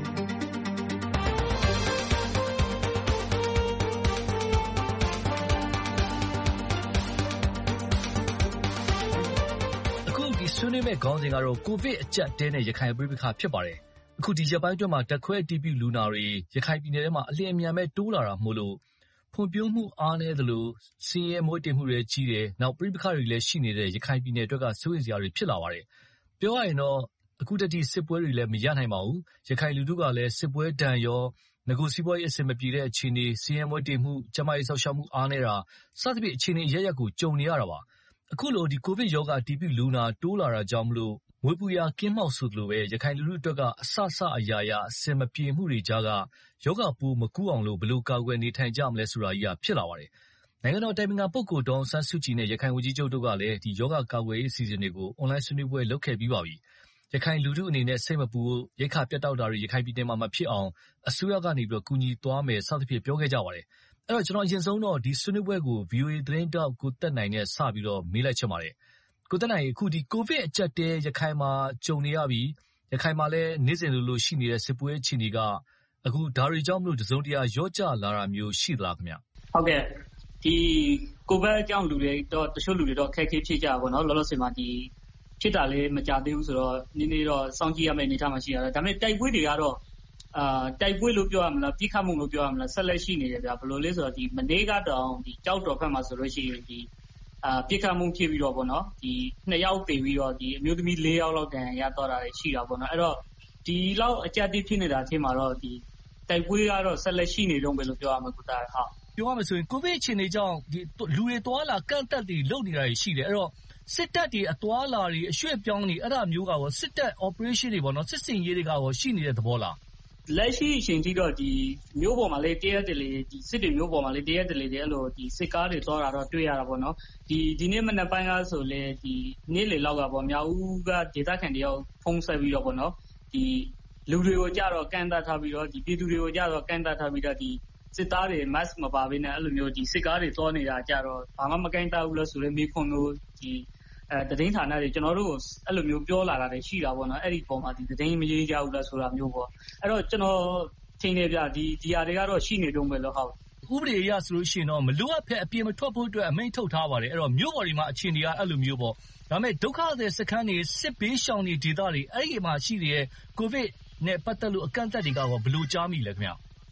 ဆွေးနွေးမဲ့ခေါင်းစဉ်ကတော့ကိုဗစ်အကျပ်တဲနဲ့ရခိုင်ပြည်ပခါဖြစ်ပါတယ်။အခုဒီရက်ပိုင်းအတွင်းမှာတက်ခွဲအတည်ပြုလူနာတွေရခိုင်ပြည်နယ်ထဲမှာအလျင်အမြန်ပဲတိုးလာတာမို့လို့ဖွံ့ဖြိုးမှုအားနည်းသလိုစည်ရဲမွေးတင်မှုတွေကြီးတယ်။နောက်ပြည်ပခါတွေလည်းရှိနေတဲ့ရခိုင်ပြည်နယ်အတွက်ကစိုးရိမ်စရာတွေဖြစ်လာပါတယ်။ပြောရရင်တော့အခုတည်းစစ်ပွဲတွေလည်းမရနိုင်ပါဘူး။ရခိုင်လူထုကလည်းစစ်ပွဲဒဏ်ရောငကိုစီးပွားရေးအဆင်မပြေတဲ့အခြေအနေစည်ရဲမွေးတင်မှုကျန်းမာရေးဆောက်ရှောက်မှုအားနည်းတာစသဖြင့်အခြေအနေအရရက်ကိုကြုံနေရတာပါ။အခုလိုဒီကိုဗစ်ရောဂါအတည်ပြုလူနာတိုးလာတာကြောင့်မလို့မွေးပူရာကင်းမောက်ဆိုသလိုပဲရခိုင်လူထုအတွက်ကအဆအရာရာအဆင်မပြေမှုတွေကြားကယောဂပိုးမကူးအောင်လို့ဘယ်လိုကာကွယ်နေထိုင်ကြမလဲဆိုတာကြီးကဖြစ်လာပါတယ်။နိုင်ငံတော်တိုင်ပင်ခံပုဂ္ဂိုလ်ဒေါ်အောင်ဆန်းစုကြည်နဲ့ရခိုင်ဝန်ကြီးချုပ်တို့ကလည်းဒီယောဂကာကွယ်ရေးအစီအစဉ်တွေကိုအွန်လိုင်းဆွေးနွေးပွဲလုပ်ခဲ့ပြီးပါပြီ။ရခိုင်လူထုအနေနဲ့စိတ်မပူဖို့ရိက္ခာပြတ်တောက်တာတွေရခိုင်ပြည်နယ်မှာမဖြစ်အောင်အစိုးရကနေကူညီသွားမယ်စသဖြင့်ပြောခဲ့ကြပါတယ်။အဲ့တော့ကျွန်တော်အရင်ဆုံးတော့ဒီဆွေးနွေးပွဲကို VOA သတင်းတောက်ကိုသက်နိုင်နဲ့စပြီးတော့မေးလိုက်ချင်ပါတယ်။ကိုသက်နိုင်အခုဒီကိုဗစ်အကျပ်တဲရခိုင်မှာကြုံနေရပြီ။ရခိုင်မှာလည်းနေ့စဉ်လိုရှိနေတဲ့စစ်ပွဲအခြေအနေကအခုဒါတွေကြောင့်မလို့တစုံတရာရော့ကျလာတာမျိုးရှိသလားခင်ဗျ။ဟုတ်ကဲ့ဒီကိုဗစ်အကြောင်းလူတွေတော့တချို့လူတွေတော့ခက်ခဲဖြစ်ကြပါဘောနော်လောလောဆယ်မှာဒီဖြစ်တာလည်းမကြသေးဘူးဆိုတော့နည်းနည်းတော့စောင့်ကြည့်ရမယ့်အနေအထားမှာရှိရတယ်။ဒါပေမဲ့တိုက်ပွဲတွေကတော့တိုက်ပွဲလို့ပြောရမလားပြစ်ခတ်မှုလို့ပြောရမလားဆက်လက်ရှိနေတယ်ဗျာဘယ်လိုလဲဆိုတော့ဒီမနေ့ကတောင်ဒီကြောက်တော်ဖက်မှာဆိုလို့ရှိရင်ဒီပြစ်ခတ်မှုဖြစ်ပြီးတော့ပေါ့နော်ဒီ2ယောက်တည်ပြီးတော့ဒီအမျိုးသမီး4ယောက်လောက်တန်ရတော့တာရှိတာပေါ့နော်အဲ့တော့ဒီလောက်အကြက်တိဖြစ်နေတာအချိန်မှာတော့ဒီတိုက်ပွဲကတော့ဆက်လက်ရှိနေတော့ပဲလို့ပြောရမှာကိုတာဟုတ်ပြောရမယ်ဆိုရင်ကိုဗစ်အခြေအနေကြောင့်ဒီလူတွေသွားလာကန့်တက်တွေလုပ်နေတာရှိတယ်အဲ့တော့စစ်တပ်တွေအသွားလာတွေအရွှေ့ပြောင်းတွေအဲ့ဒါမျိုးကရောစစ်တပ် operation တွေပေါ့နော်စစ်စင်ရေးတွေကရောရှိနေတဲ့သဘောလားလက်ရှိအချိန်ထိတော့ဒီမျိုးပေါ်မှာလေတရက်တလေဒီစစ်တွေမျိုးပေါ်မှာလေတရက်တလေအဲ့လိုဒီစစ်ကားတွေသွားတာတော့တွေ့ရတာပေါ့နော်ဒီနေ့မနက်ပိုင်းကဆိုလေဒီနေ့လေလောက်ကပေါ့မြောက်ဦးကဒေသခံတယောက်ဖုံးဆက်ပြီးတော့ပေါ့နော်ဒီလူတွေကိုကြတော့ကန်တာထားပြီးတော့ဒီပြည်သူတွေကိုကြတော့ကန်တာထားပြီးတော့ဒီစစ်သားတွေ mask မပါဘဲနဲ့အဲ့လိုမျိုးဒီစစ်ကားတွေသွားနေတာကြတော့ဘာမှမကန်တာဘူးလို့ဆိုလေမိခွန်တို့ဒီသတင်းဌာနတွေကျွန်တော်တို့အဲ့လိုမျိုးပြောလာတာတွေရှိတာပေါ့နော်အဲ့ဒီပုံမှာဒီသတင်းမရေးကြဘူးလားဆိုတာမျိုးပေါ့အဲ့တော့ကျွန်တော်ထင်နေပြဒီဟာတွေကတော့ရှိနေတော့မယ်လို့ဟုတ်ဥပဒေအရဆိုလို့ရှိရင်တော့မလိုအပ်ဖက်အပြင်မထွက်ဖို့အတွက်အမိန့်ထုတ်ထားပါတယ်အဲ့တော့မြို့ပေါ်တွေမှာအခြေအနေကအဲ့လိုမျိုးပေါ့ဒါပေမဲ့ဒုက္ခသည်စခန်းတွေစစ်ဘေးရှောင်တွေဒေသတွေအဲ့ဒီမှာရှိနေတဲ့ကိုဗစ်နဲ့ပတ်သက်လို့အကန့်အသတ်တွေကရောဘယ်လိုကြားမိလဲခင်ဗျ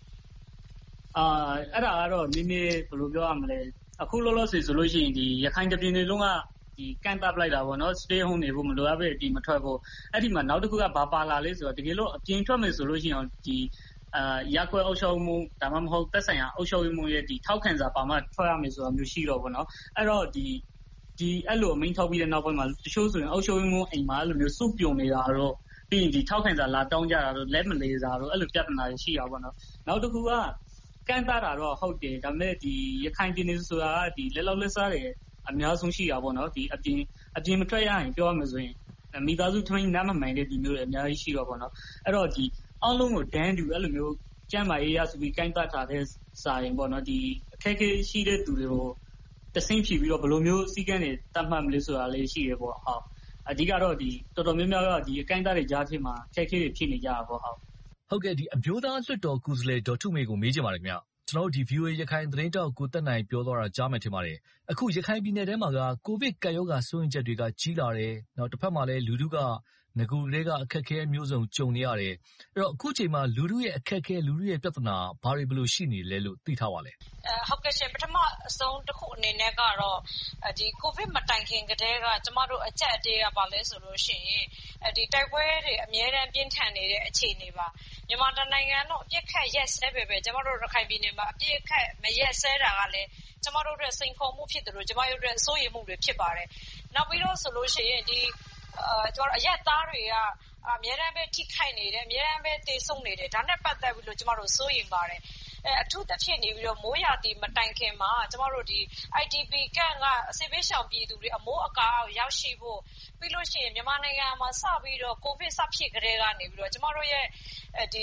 အဲ့ဒါကတော့နည်းနည်းဘယ်လိုပြောရမလဲအခုလောလောဆယ်ဆိုလို့ရှိရင်ဒီရခိုင်ပြည်နယ်လုံးကဒီကန်တပ်လိုက်တာပေါ့နော် stay home နေဖို့မလိုအပ်ပဲဒီမထွက်ဖို့အဲ့ဒီမှာနောက်တစ်ခုကဘာပါလာလဲဆိုတော့တကယ်လို့အပြင်ထွက်မယ်ဆိုလို့ရှိရင်ဒီရက်ွက်အုပ်ချုပ်မှုဒါမှမဟုတ်သက်ဆိုင်ရာအုပ်ချုပ်မှုရဲ့ဒီထောက်ခံစာပါမှထွက်ရမယ်ဆိုတာမျိုးရှိတော့ပေါ့နော်အဲ့တော့ဒီအဲ့လိုအမိန့်ထုတ်ပြီးတဲ့နောက်ပိုင်းမှာတချို့ဆိုရင်အုပ်ချုပ်မှုအိမ်မှာအဲ့လိုမျိုးစုပြုံနေတာတော့ပြီးရင်ဒီထောက်ခံစာလာတောင်းကြတာတော့လက်မလေးစားတော့အဲ့လိုပြဿနာတွေရှိတာပေါ့နော်နောက်တစ်ခုကကန်တာတော့ဟုတ်တယ်ဒါပေမဲ့ဒီရခိုင်ပြည်နယ်ဆိုတာကဒီလက်လောက်လက်စားတွေအများဆုံးရှိတာပေါ့နော်ဒီအပြင်မထွက်ရရင်ပြောရမယ်ဆိုရင်မိသားစုထမင်းနားမမှန်တဲ့ဒီမျိုးတွေအများကြီးရှိတော့ပေါ့နော်အဲ့တော့ဒီအားလုံးကိုဒန်းတူအဲ့လိုမျိုးကျမ်းမာရေးရဆိုပြီးကိုင်းပတ်ထားတဲ့စာရင်ပေါ့နော်ဒီအခက်အခဲရှိတဲ့သူတွေကိုတဆင့်ဖြီးပြီးတော့ဘယ်လိုမျိုးစီကံတွေတတ်မှတ်မလဲဆိုတာလေးရှိရပေါ့ဟုတ်အဓိကတော့ဒီတော်တော်များများကဒီအကိုင်းသားတွေကြားထဲမှာအခက်အခဲတွေဖြစ်နေကြတာပေါ့ဟုတ်ကဲ့ဒီအမျိုးသားလွှတ်တော်ကိုယ်စားလှယ်ဒေါ်ထုမေကိုမေးချင်ပါတယ်ခင်ဗျကျွန်တော်တို့ဒီ VOA ရခိုင်သတင်းတောက်ကိုတက်နိုင်ပြောသွားတာကြားမယ်ထင်ပါတယ်အခုရခိုင်ပြည်နယ်ထဲမှာကကိုဗစ်ကပ်ရောဂါစိုးရိမ်ချက်တွေကကြီးလာတယ်နောက်တစ်ဖက်မှာလည်းလူထုကငကူတွေကအခက်အခဲမျိုးစုံကြုံနေရတယ်အဲ့တော့အခုချိန်မှာလူထုရဲ့အခက်အခဲလူထုရဲ့ပြဿနာဘာတွေဘယ်လိုရှိနေလဲလို့သိထားပါလဲဟုတ်ကဲ့ရှင်ပထမအဆုံးတစ်ခုအနေနဲ့ကတော့ဒီကိုဗစ်မတိုင်ခင်ကတည်းကကျမတို့အကြက်အတေးကပါလဲဆိုလို့ရှိရင်ဒီတိုက်ပွဲတွေအများအားပြင်းထန်နေတဲ့အခြေအနေပါမြန်မာနိုင်ငံတော့အပြစ်ခတ်ရက်စဲပဲကျမတို့ရခိုင်ပြည်နယ်မှာအပြစ်ခတ်မရက်စဲတာကလည်းကျမတို့ရဲ့စိန်ခေါ်မှုဖြစ်တယ်လို့ကျမတို့ရဲ့စိုးရိမ်မှုတွေဖြစ်ပါတယ်နောက်ပြီးတော့ဆိုလို့ရှိရင်ဒီကျမတို့အရက်သားတွေကအများအားပဲထိခိုက်နေတယ်အများအားပဲတေဆုံးနေတယ်ဒါနဲ့ပတ်သက်ပြီးလို့ကျမတို့စိုးရိမ်ပါတယ်အထူးသဖြင့်နေပြီးတော့မိုးရာသီမတိုင်ခင်မှာကျမတို့ဒီ IDP ကန့်ကစစ်ဘေးရှောင်ပြည်သူတွေအမိုးအကာအောက်ရောက်ရှိဖို့ပြီးလို့ရှိရင်မြန်မာနိုင်ငံမှာစပြီးတော့ကိုဗစ်စဖြစ်ကြတဲ့ကနေပြီးတော့ကျမတို့ရဲ့ဒီ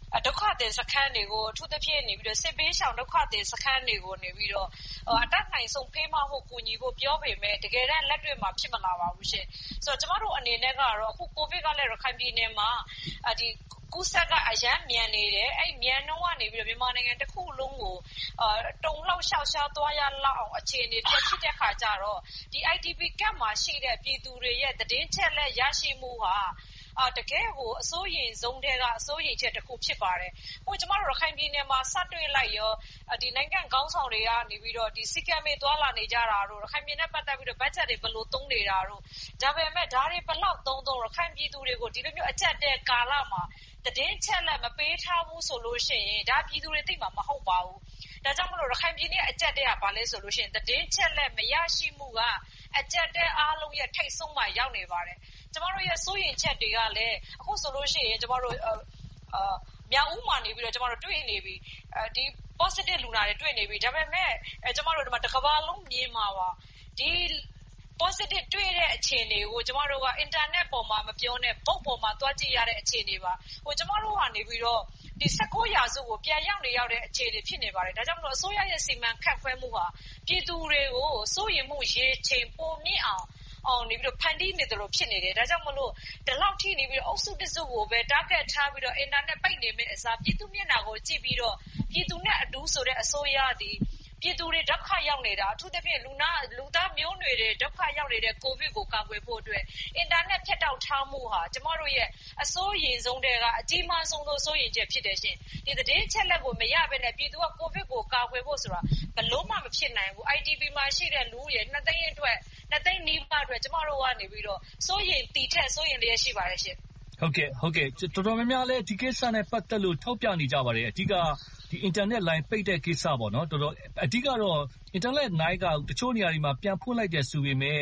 ဒုက္ခသည်စခန်းတွေကိုအထူးသဖြင့်နေပြီးတော့စစ်ဘေးရှောင်ဒုက္ခသည်စခန်းတွေကိုနေပြီးတော့အတက်နိုင်ဆုံးဖေးမဖို့ကူညီဖို့ပြောပေမဲ့တကယ်တမ်းလက်တွေ့မှာဖြစ်မလာပါဘူးရှင်ဆိုတော့ကျမတို့အနေနဲ့ကတော့အခုကိုဗစ်ကလည်းရခိုင်ပြည်နယ်မှာဒီကူးစက်ကအရန်မြန်နေတယ်အဲ့မြန်နှုန်းကနေပြီးတော့မြန်မာနိုင်ငံတစ်ခုလုံးကိုတုံလောက်ရှောက်ရှားသွားရလောက်အောင်အခြေအနေဖြစ်တဲ့ခါကျတော့ဒီ IDP ကပ်မှာရှိတဲ့ပြည်သူတွေရဲ့သတင်းချက်လက်ရရှိမှုဟာတကယ်ကိုအစိုးရဆုံးတဲ့ကအစိုးရချက်တစ်ခုဖြစ်ပါတယ်။ဟိုကျမတို့ရခိုင်ပြည်နယ်မှာစတွေ့လိုက်ရောဒီနိုင်ငံခေါင်းဆောင်တွေကနေပြီးတော့ဒီစီကံမေသွားလာနေကြတာတို့ရခိုင်ပြည်နယ်ပတ်သက်ပြီးတော့ဘတ်ဂျက်တွေဘယ်လိုသုံးနေတာတို့ဒါပေမဲ့ဒါတွေဘယ်လောက်သုံးရခိုင်ပြည်သူတွေကိုဒီလိုမျိုးအကျက်တဲ့ကာလမှာသတင်းချက်လက်မပေးထားဘူးဆိုလို့ရှိရင်ဒါပြည်သူတွေသိမှာမဟုတ်ပါဘူး။ဒါကြောင့်မလို့ရခိုင်ပြည်နယ်အကျက်တဲ့ကဘာလဲဆိုလို့ရှိရင်သတင်းချက်လက်မရရှိမှုကအကျက်တဲ့အားလုံးရဲ့ထိတ်ဆုံးမှာရောက်နေပါတယ်။ကျမတို့ရဲ့စိုးရိမ်ချက်တွေကလည်းအခုဆိုလို့ရှိရင်ကျမတို့မြောက်ဦးမှာနေပြီးတော့ကျမတို့တွေ့နေပြီဒီ positive လူနာတွေတွေ့နေပြီဒါပေမဲ့ကျမတို့ဒီမှာတစ်ကမ္ဘာလုံးမြင်မှာပါဒီ positive တွေ့တဲ့အခြေအနေကိုကျမတို့က internet ပေါ်မှာမပြောနဲ့ book ပေါ်မှာတွားကြည့်ရတဲ့အခြေအနေပါဟိုကျမတို့ကနေပြီးတော့ဒီ19ရာစုကိုပြန်ရောက်တဲ့အခြေအနေဖြစ်နေပါတယ်ဒါကြောင့်မလို့အစိုးရရဲ့စီမံခန့်ခွဲမှုဟာပြည်သူတွေကိုစိုးရိမ်မှုရေချိန်ပိုမြင့်အောင်နေပြီးတော့ဖန်တီးနေတယ်လို့ဖြစ်နေတယ်ဒါကြောင့်မလို့ဒီလောက်ထိနေပြီးတော့အုပ်စုတစုကိုပဲ target ထားပြီးတော့ internet ပိတ်နေမယ့်အစားပြည်သူမျက်နှာကိုကြည့်ပြီးတော့ပြည်သူနဲ့အတူဆိုတဲ့အစိုးရသည်ပြည်သူတွေဒုက္ခရောက်နေတာအထူးသဖြင့်လူသားမျိုးနွယ်တွေဒုက္ခရောက်နေတဲ့ကိုဗစ်ကိုကာကွယ်ဖို့အတွက်အင်တာနက်ဖြတ်တောက်ထားမှုဟာကျမတို့ရဲ့အစိုးရဆုံးတဲ့အကြီးမားဆုံးသောစိုးရိမ်ချက်ဖြစ်တယ်ရှင်ဒီသတင်းချက်လက်ကိုမရဘဲနဲ့ပြည်သူကကိုဗစ်ကိုကာကွယ်ဖို့ဆိုတာဘလို့မှမဖြစ်နိုင်ဘူး IDP မှာရှိတဲ့လူတွေ2သိန်းအတွက်2သိန်းနီးပါးအတွက်ကျမတို့ကနေပြီးတော့စိုးရိမ်တီထက်စိုးရိမ်လျက်ရှိပါတယ်ရှင်ဟုတ်ကဲ့တော်တော်များများလဲဒီကိစ္စနဲ့ပတ်သက်လို့ထောက်ပြနေကြပါတယ်အဓိကဒီ internet line ပိတ်တဲ့ကိစ္စပေါ့နော်တော်တော်အဓိကတော့ internet line ကတချို့နေရာတွေမှာပြန်ဖွင့်လိုက်တယ်ဆိုပေမဲ့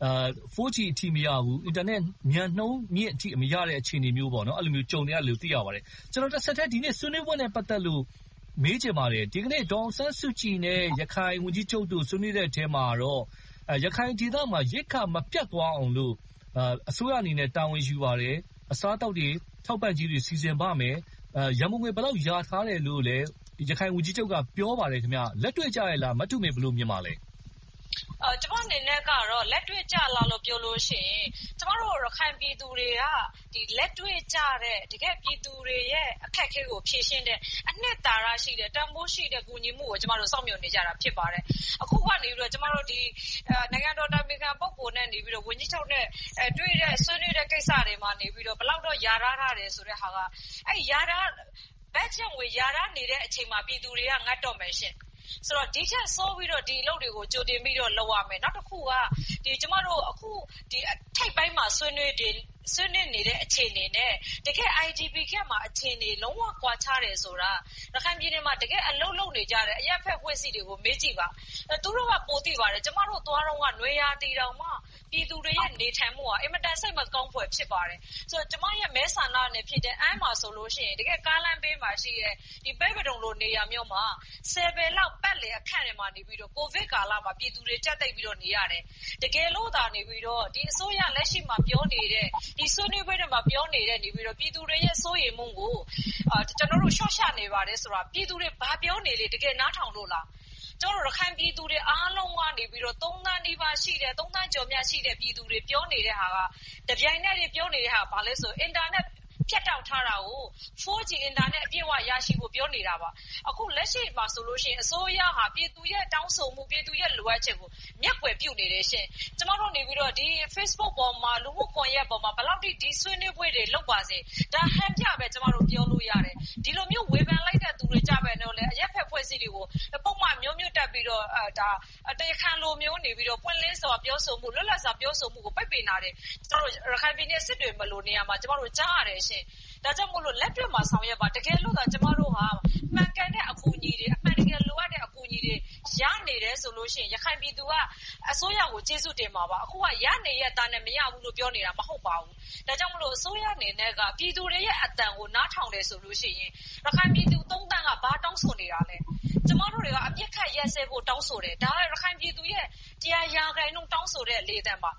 4G အထိမရဘူး internet မြန်နှုန်းမြင့်အထိမရတဲ့အခြေအနေမျိုးပေါ့နော်အဲ့လိုမျိုးကြုံနေရလို့သိရပါတယ်ကျွန်တော်တစ်ဆက်တည်းဒီနေ့ဆွေးနွေးပွဲနဲ့ပတ်သက်လို့မေးချင်ပါတယ်ဒီကနေ့ဒေါအောင်ဆန်းစုကြည်နဲ့ရခိုင်ဝန်ကြီးချုပ်တို့ဆွေးနွေးတဲ့အထဲမှာတော့ရခိုင်ဒေသမရိက္ခာမပြတ်သွားအောင်လို့အစိုးရအနေနဲ့တာဝန်ယူပါတယ်အစားတောက်တွေထောက်ပံ့ကြီးတွေစီစဉ်ပါမယ်ရန်ကုန်ငွေဘယ်လောက်ရာထားတယ်လို့လဲရခိုင်ဝန်ကြီးချုပ်ကပြောပါတယ်ခင်ဗျလက်တွေ့ကြရလားမထုမေဘယ်လိုမြင်ပါလဲကျမအနေနဲ့ကတော့လက်တွေ့ကြလာလို့ပြောလို့ရှိရင်ကျမတို့ရခိုင်ပြည်သူတွေကဒီလက်တွေ့ကြတဲ့တကယ်ပြည်သူတွေရဲ့အခက်အခဲကိုဖြေရှင်းတဲ့အနှစ်သာရရှိတဲ့တန်ဖိုးရှိတဲ့ကူညီမှုကိုကျမတို့စောင့်မျှော်နေကြတာဖြစ်ပါတယ်အခုကနေပြီးတော့ကျမတို့ဒီနိုင်ငံတော်တာဝန်ခံပုဂ္ဂိုလ်နဲ့နေပြီးတော့ဝန်ကြီးချုပ်နဲ့တွေ့တဲ့ဆွေးနွေးတဲ့ကိစ္စတွေမှာနေပြီးတော့ဘယ်လောက်တော့ယာထားတယ်ဆိုတဲ့ဟာကအဲ့ယာထားဘတ်ဂျက်ငွေယာထားနေတဲ့အချိန်မှာပြည်သူတွေကငတ်တော့မယ်ရှင်ဆိုတော့ဒီချက်ဆိုးပြီးတော့ဒီအလုပ်တွေကိုကြိုတင်ပြီးတော့လုပ်ရမယ်နောက်တစ်ခုကဒီကျမတို့အခုဒီထိပ်ပိုင်းမှာဆွေးနွေးနေတဲ့အခြေအနေနဲ့တကယ် IDP ကမှာအခြေအနေလုံးဝကွာခြားတယ်ဆိုတာရခိုင်ပြည်နယ်မှာတကယ်အလုပ်လုပ်နေကြတဲ့အရက်ဖက်ဝက်စီတွေကိုမေးကြည့်ပါသူတို့ကပိုသိပါတယ်ကျမတို့သွားတော့ကနွေရာတီတောင်မှပြည်သူတွေရဲ့နေထိုင်မှုဟာအင်မတန်စိတ်မကောင်းဖွယ်ဖြစ်ပါတယ်ဆိုတော့ကျမရဲ့မဲဆန္ဒနဲ့ဖြစ်တဲ့အမ်းမှာဆိုလို့ရှိရင်တကယ်ကားလမ်းဘေးမှာရှိတဲ့ဒီပဲပတုံလိုနေရာမျိုးမှာ10ပဲလောက်ပတ်လေအခန့်ထဲမှာနေပြီးတော့ကိုဗစ်ကာလမှာပြည်သူတွေကြက်တိတ်ပြီးတော့နေရတယ်တကယ်လို့သာနေပြီးတော့ဒီအစိုးရလက်ရှိမှာပြောနေတဲ့ဒီဆွေးနွေးပွဲတွေမှာပြောနေတဲ့နေပြီးတော့ပြည်သူတွေရဲ့စိုးရိမ်မှုကိုကျွန်တော်တို့ရှော့ချနေပါတယ်ဆိုတာပြည်သူတွေဘာပြောနေလေတကယ်နားထောင်လို့လားကျွန်တော်ရခိုင်ပြည်သူတွေအားလုံးကနေပြီးတော့3သန်းနီးပါးရှိတယ်3သန်းကျော်များရှိတဲ့ပြည်သူတွေပြောနေတဲ့ဟာကတပြိုင်နက်တည်းပြောနေတဲ့ဟာဘာလဲဆိုအင်တာနက်ဖြတ်တောက်ထားတာကို 4G အင်တာနက်အပြည့်အဝရရှိဖို့ပြောနေတာပါအခုလက်ရှိမှာဆိုလို့ရှိရင်အစိုးရဟာပြည်သူရဲ့တောင်းဆိုမှုပြည်သူရဲ့လိုအပ်ချက်ကိုမျက်ကွယ်ပြုနေတယ်ရှင်ကျမတို့နေပြီးတော့ဒီ Facebook ပေါ်မှာလူမှုကွန်ရက်ပေါ်မှာဘယ်လောက်ထိဒီဆွေးနွေးပွဲတွေလုပ်ပါစေဒါဟန်ပြပဲကျမတို့ပြောလို့ရတယ်ဒီလိုမျိုးဝေဖန်လိုက်တဲ့သူတွေကြပဲတော့လေအရက်ဖက်ဖွဲ့စည်းတွေကိုပုံမှန်မျိုးတက်ပြီးတော့ဒါတရားခံလိုမျိုးနေပြီးတော့ပွင့်လင်းစွာပြောဆိုမှုလွတ်လပ်စွာပြောဆိုမှုကိုပိတ်ပင်ထားတယ်ကျမတို့ရခိုင်ပြည်နယ်စစ်တွေမလို့နေရာမှာကျမတို့ကြားရတယ်ရှင်ဒါကြောင့်မို့လို့လက်တွေ့မှာဆောင်ရွက်ပါတကယ်လို့သာကျမတို့ဟာမှန်ကန်တဲ့အကူအညီတွေအမှန်တကယ်လိုအပ်တဲ့အကူအညီတွေရနေတယ်ဆိုလို့ရှိရင်ရခိုင်ပြည်သူကအစိုးရကိုကျေးဇူးတင်ပါပါအခုကရနေရတာနဲ့မရဘူးလို့ပြောနေတာမဟုတ်ပါဘူးဒါကြောင့်မို့လို့အစိုးရအနေနဲ့ကပြည်သူတွေရဲ့အတန်ကိုနားထောင်တယ်ဆိုလို့ရှိရင်ရခိုင်ပြည်သူ3တန်းကဘာတောင်းဆိုနေတာလဲကျမတို့တွေကအပြစ်ခတ်ရက်စဲဖို့တောင်းဆိုတယ်ဒါရခိုင်ပြည်သူရဲ့တရားရာခိုင်နှုန်းတောင်းဆိုတဲ့လေတံပါ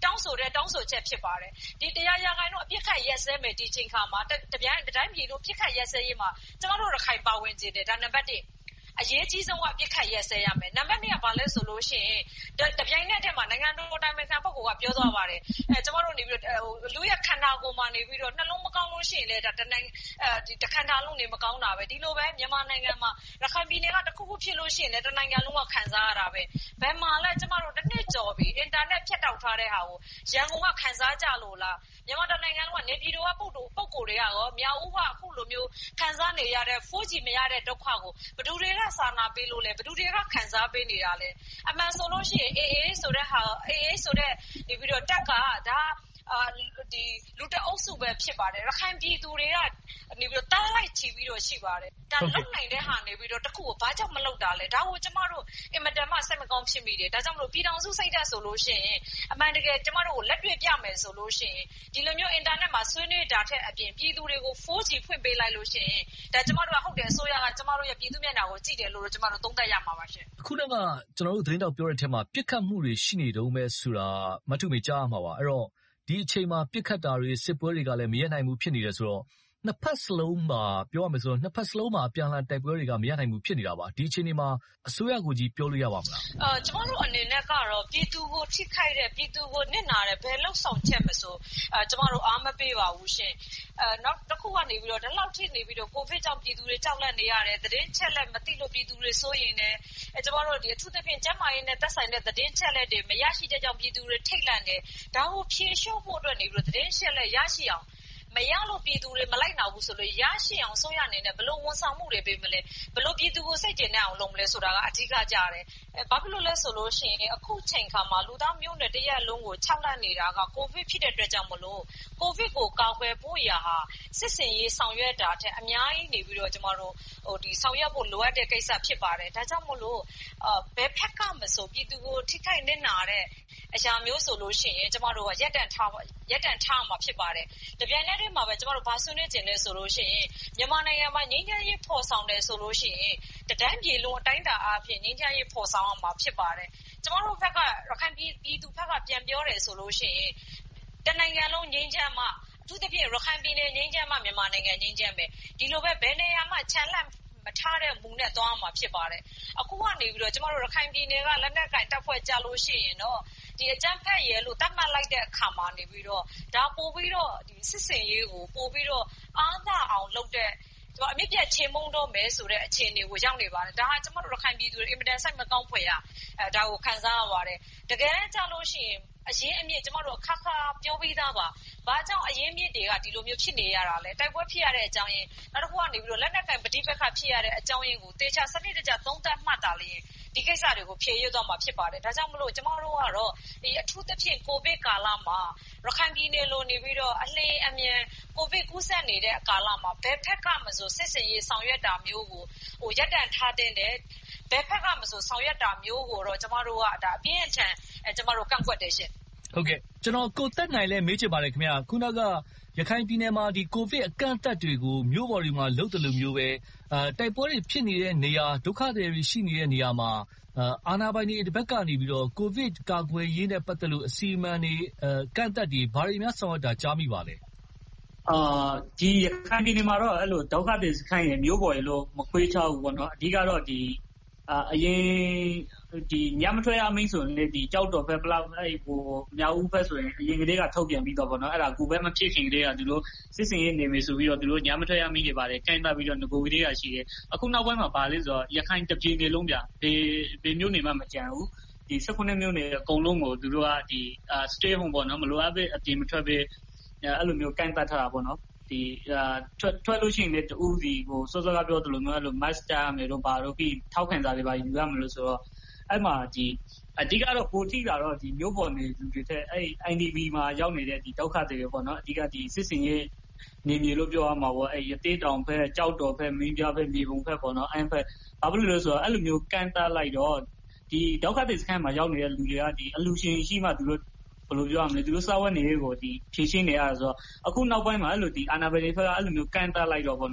တောင်းဆိုချက်ဖြစ်ပါတယ်ဒီတရားရခိုင်တို့အပြစ်ခတ်ရက်စဲမယ်ဒီချိန်ခါမှာတတိုင်းပြည်တို့ပြစ်ခတ်ရက်စဲရေးမှာကျမတို့ရခိုင်ပါဝင်ခြင်းတယ်ဒါနံပါတ်1အရေးကြီးဆုံးကပြစ်ခတ်ရက်စဲရမယ်နံပါတ်2ကဘာလဲဆိုလို့ရှိရင်တပြိုင်နက်တည်းမှာနိုင်ငံတော်တိုင်ပင်ခံပုဂ္ဂိုလ်ကပြောသွားပါတယ်ကျမတို့နေပြီးတော့လူရဲ့ခန္ဓာကိုယ်မှာနေပြီးတော့နှလုံးမကောင်းလို့ရှိရင်လည်းဒါတခန္ဓာလုံးနေမကောင်းတာပဲဒီလိုပဲမြန်မာနိုင်ငံမှာရခိုင်ပြည်နယ်ကတခုခုဖြစ်လို့ရှိရင်လည်းတနိုင်ငံလုံးကခံစားရတာပဲဘယ်မှာလဲကျမတို့တစ်နှစ်ကျော်ပြီအင်တာနက်ဖြတ်တောက်ထားတဲ့ဟာကိုရန်ကုန်ကခံစားကြလို့လားမြန်မာတနိုင်ငံလုံးကနေပြည်တော်ကပုဂ္ဂိုလ်တွေကရောမြောက်ဦးကအခုလိုမျိုးခံစားနေရတဲ့ 4G မရတဲ့ဒုက္ခကိုဘယ်သူတွေကစာနာပေးလို့လဲဘယ်သူတွေကခံစားပေးနေတာလဲအမှန်ဆိုလို့ရှိရင်အေးဆိုတဲ့ဒီပြီးတော့တက်ကဒါဒီလူတအုပ်စုပဲဖြစ်ပါတယ်ရခိုင်ပြည်သူတွေကနေပြီးတော့တားလိုက်ချီပြီးတော့ရှိပါတယ်ဒါလုံနိုင်တဲ့ဟာနေပြီးတော့တခုကိုဘာကြောင့်မလုပ်တာလဲဒါကိုကျမတို့အင်မတန်မှစိတ်မကောင်းဖြစ်မိတယ်ဒါကြောင့်မလို့ပြည်ထောင်စုစိတ်ဓာတ်ဆိုလို့ရှိရင်အမှန်တကယ်ကျမတို့ကိုလက်တွေ့ပြမယ်ဆိုလို့ရှိရင်ဒီလိုမျိုးအင်တာနက်မှာဆွေးနွေးတာထက်အပြင်ပြည်သူတွေကို 4G ဖွင့်ပေးလိုက်လို့ရှိရင်ဒါကျမတို့ကဟုတ်တယ်အစိုးရကကျမတို့ရဲ့ပြည်သူမျက်နှာကိုကြည့်တယ်လို့ကျမတို့သုံးသပ်ရမှာပါရှင်အခုတော့ကျွန်တော်တို့သတင်းတောက်ပြောတဲ့အထက်မှာပြစ်ခတ်မှုတွေရှိနေတုန်းပဲဆိုတာမထုမေကြားရမှာပါအဲ့တော့ဒီအချိန်မှာပြစ်ခတ်တာတွေစစ်ပွဲတွေကလည်းမရနိုင်ဘူးဖြစ်နေတယ်ဆိုတော့နှစ်ဖက်စလုံးမှာပြောရမယ်ဆိုတော့နှစ်ဖက်စလုံးမှာအပြန်အလှန်တိုက်ပွဲတွေကမရနိုင်ဘူးဖြစ်နေတာပါဒီအချိန်မှာအစိုးရကိုကြီးပြောလို့ရပါမလားကျမတို့အနေနဲ့ကတော့ပြည်သူကိုထိခိုက်တဲ့ပြည်သူကိုနစ်နာတဲ့ဘယ်လောက်ဆောင်ချက်မဆိုကျမတို့အားမပေးပါဘူးရှင်နောက်တစ်ခုကနေပြီးတော့ဒီလောက်ထိနေပြီးတော့ကိုဗစ်ကြောင့်ပြည်သူတွေကြောက်လန့်နေရတယ်သတင်းချက်လက်မသိလို့ပြည်သူတွေစိုးရင်လည်းကျမတို့ဒီအထူးသဖြင့်ကျန်းမာရေးနဲ့သက်ဆိုင်တဲ့သတင်းချက်လက်တွေမရရှိတဲ့ကြောင့်ပြည်သူတွေထိတ်လန့်နေဒါကိုဖြေလျှော့ဖို့အတွက်နေပြီးတော့သတင်းချက်လက်ရရှိအောင်မရလို့ပြည်သူတွေမလိုက်နိုင်ဘူးဆိုလို့ရရှိအောင်ဆိုရအနေနဲ့ဘလို့ဝန်ဆောင်မှုတွေပေးမလဲဘလို့ပြည်သူကိုစိတ်ကျဉ်နဲ့အောင်လုပ်မလဲဆိုတာကအဓိကကြတယ်ဘာဖြစ်လို့လဲဆိုလို့ရှိရင်အခုချိန်ခါမှာလူသားမျိုးနွယ်တရက်လုံးကိုခြောက်လန့်နေတာကကိုဗစ်ဖြစ်တဲ့အတွက်ကြောင့်မလို့ကိုဗစ်ကိုကာကွယ်ဖို့ရာဟာစစ်စင်ရေးဆောင်ရွက်တာထက်အများကြီးနေပြီးတော့ကျမတို့ဒီဆောင်ရွက်ဖို့လိုအပ်တဲ့ကိစ္စဖြစ်ပါတယ်ဒါကြောင့်မလို့ဘယ်ဖက်ကမဆိုပြည်သူကိုထိခိုက်နစ်နာတဲ့အရာမျိုးဆိုလို့ရှိရင်ကျမတို့ကရက်တန်ထားမှာဖြစ်ပါတယ်တပြိုင်နက်တည်းမှာပဲကျမတို့ဘာဆွေးနွေးကြတယ်ဆိုလို့ရှိရင်မြန်မာနိုင်ငံမှာငြိမ်းချမ်းရေးဖော်ဆောင်တယ်ဆိုလို့ရှိရင်တတိုင်းပြည်လုံးအတိုင်းအတာအဖြစ်ငြိမ်းချမ်းရေးဖော်ဆောင်အောင်မှာဖြစ်ပါတယ်ကျမတို့ဘက်ကရခိုင်ပြည်သူဘက်ကပြန်ပြောတယ်ဆိုလို့ရှိရင်တနိုင်ငံလုံးငြိမ်းချမ်းမှအထူးသဖြင့်ရခိုင်ပြည်နယ်ငြိမ်းချမ်းမှမြန်မာနိုင်ငံငြိမ်းချမ်းပဲဒီလိုပဲဘယ်နေရာမှချမ်းလန့်မထားတဲ့မူနဲ့သွားမှာဖြစ်ပါတယ်အခုကနေပြီးတော့ကျမတို့ရခိုင်ပြည်နယ်ကလက်နက်ကင်တပ်ဖွဲ့ကြလို့ရှိရင်တော့ဒီအကြမ်းဖက်ရဲလို့တတ်မှတ်လိုက်တဲ့အခါမှာနေပြီးတော့ဒါပို့ပြီးတော့ဒီစစ်စင်ရေးကိုပို့ပြီးတော့အားသာအောင်လုပ်တဲ့အမြင့်ပြတ်ချေမှုန်းတော့မယ်ဆိုတဲ့အခြေအနေကိုရောက်နေပါတယ်ဒါဟာကျမတို့ရခိုင်ပြည်သူတွေအင်မတန်စိတ်မကောင်းဖွယ်ရဒါကိုခံစားရပါတယ်တကယ်တမ်းကြလို့ရှိရင်အရင်အမြင့်ကျမတို့အခါခါပြောပြီးသားပါဘာကြောင့်အရင်မြင့်တွေကဒီလိုမျိုးဖြစ်နေရတာလဲတိုက်ပွဲဖြစ်ရတဲ့အကြောင်းရင်းနောက်တစ်ခုကနေပြီးတော့လက်နက်ကင်ပဋိပက္ခဖြစ်ရတဲ့အကြောင်းရင်းကိုတေချာစနစ်တကျသုံးသပ်မှတ်တာလေဒီကိစ္စတွေကိုဖြေရသွားမှာဖြစ်ပါတယ်ဒါကြောင့်မလို့ကျမတို့ကတော့ဒီအထူးသဖြင့်ကိုဗစ်ကာလမှာရခိုင်ပြည်နယ်လိုနေပြီးတော့အလင်းအမြန်ကိုဗစ်ကူးစက်နေတဲ့ကာလမှာဘယ်ဖက်ကမဆိုစစ်စင်ရေးဆောင်ရွက်တာမျိုးကိုရပ်တန့်ထားတဲ့ဘယ်ဖက်ကမဆိုဆောင်ရွက်တာမျိုးကိုတော့ကျမတို့ကဒါအပြင်းအထန်ကျမတို့ကန့်ကွက်တယ်ရှင်ဟုတ်ကဲ့ကျွန်တော်ကိုသက်နိုင်လဲမေးချင်ပါတယ်ခင်ဗျာခုနကရခိုင်ပြည်နယ်မှာဒီကိုဗစ်အကန့်အသတ်တွေကိုမြို့ပေါ်တွေမှာလုပ်တယ်လို့မျိုးပဲတိုက်ပွဲတွေဖြစ်နေတဲ့နေရာဒုက္ခသည်တွေရှိနေတဲ့နေရာမှာအာဏာပိုင်တွေတစ်ဘက်ကနေပြီးတော့ကိုဗစ်ကာကွယ်ရေးနဲ့ပတ်သက်လို့အစီအမံတွေကန့်အသတ်တွေဘာတွေများဆောင်ရွက်တာကြားမိပါလဲဒီရခိုင်ပြည်နယ်မှာတော့အဲ့လိုဒုက္ခသည်စခန်းရဲ့မြို့ပေါ်ရေလို့မခွေးချောက်ဘူးပေါ့နော်အဓိကတော့ဒီအရင်ဒီညမထွက်ရမင်းဆိုရင်ဒီကြောက်တော်ဘက်ဘလောက်အဲ့ဟိုမြောက်ဦးဘက်ဆိုရင်အရင်ကလေးကထုတ်ပြန်ပြီးတော့ပေါ့နော်အဲ့ဒါကူဘက်မဖြစ်ခင်ကလေးကသူတို့စစ်စင်ရေးနေပြီဆိုပြီးတော့သူတို့ညမထွက်ရမင်းတွေပါတယ်ကန်တက်ပြီးတော့ငကိုကလေးကရှိတယ်အခုနောက်ပိုင်းမှာပါလေဆိုတော့ရခိုင်တပြည်နေလုံးပြဘေမျိုးနေမှမကြံဘူးဒီ19မျိုးနေအကုန်လုံးကိုသူတို့ကဒီstay home ပေါ့နော်မလိုအပ်ပဲအပြင်မထွက်ပဲအဲ့လိုမျိုးကန်တက်ထားတာပေါ့နော်ဒီထွက်လို့ရှိရင်လည်းတူစီကိုစောစောကပြောသလိုမျိုးအဲ့လို master မယ်တို့ဘာလို့ပြီးထောက်ခံစာတွေပါယူရမလို့ဆိုတော့အဲ့မှာဒီအဓိကတော့ပိုထိတာတော့ဒီမျိုးပေါ်နေလူတွေတဲ့အဲ့ IDP မှာရောက်နေတဲ့ဒီဒုက္ခတွေပေါ့နော်အဓိကဒီစစ်စင်ရေးနေမြေလို့ပြောရမှာပေါ့အဲ့ရသေးတောင်ဖက်ကြောက်တော်ဖက်မင်းပြဖက်မြေပုံဖက်ပေါ့နော်အဲ့ဖက်ဘာဖြစ်လို့လဲဆိုတော့အဲ့လိုမျိုးကန်တက်လိုက်တော့ဒီဒုက္ခတွေစခန်းမှာရောက်နေတဲ့လူတွေကဒီအလူရှင်ရှိမှသူတို့ဘယ်လိုပြောရမလဲသူတို့စာဝတ်နေကိုဒီဖြည့်ရှင်းနေရဆိုတော့အခုနောက်ပိုင်းမှာအဲ့လိုဒီအာနာဘယ်တွေဖက်ကအဲ့လိုမျိုးကန်တက်လိုက်တော့ပေါ့နော်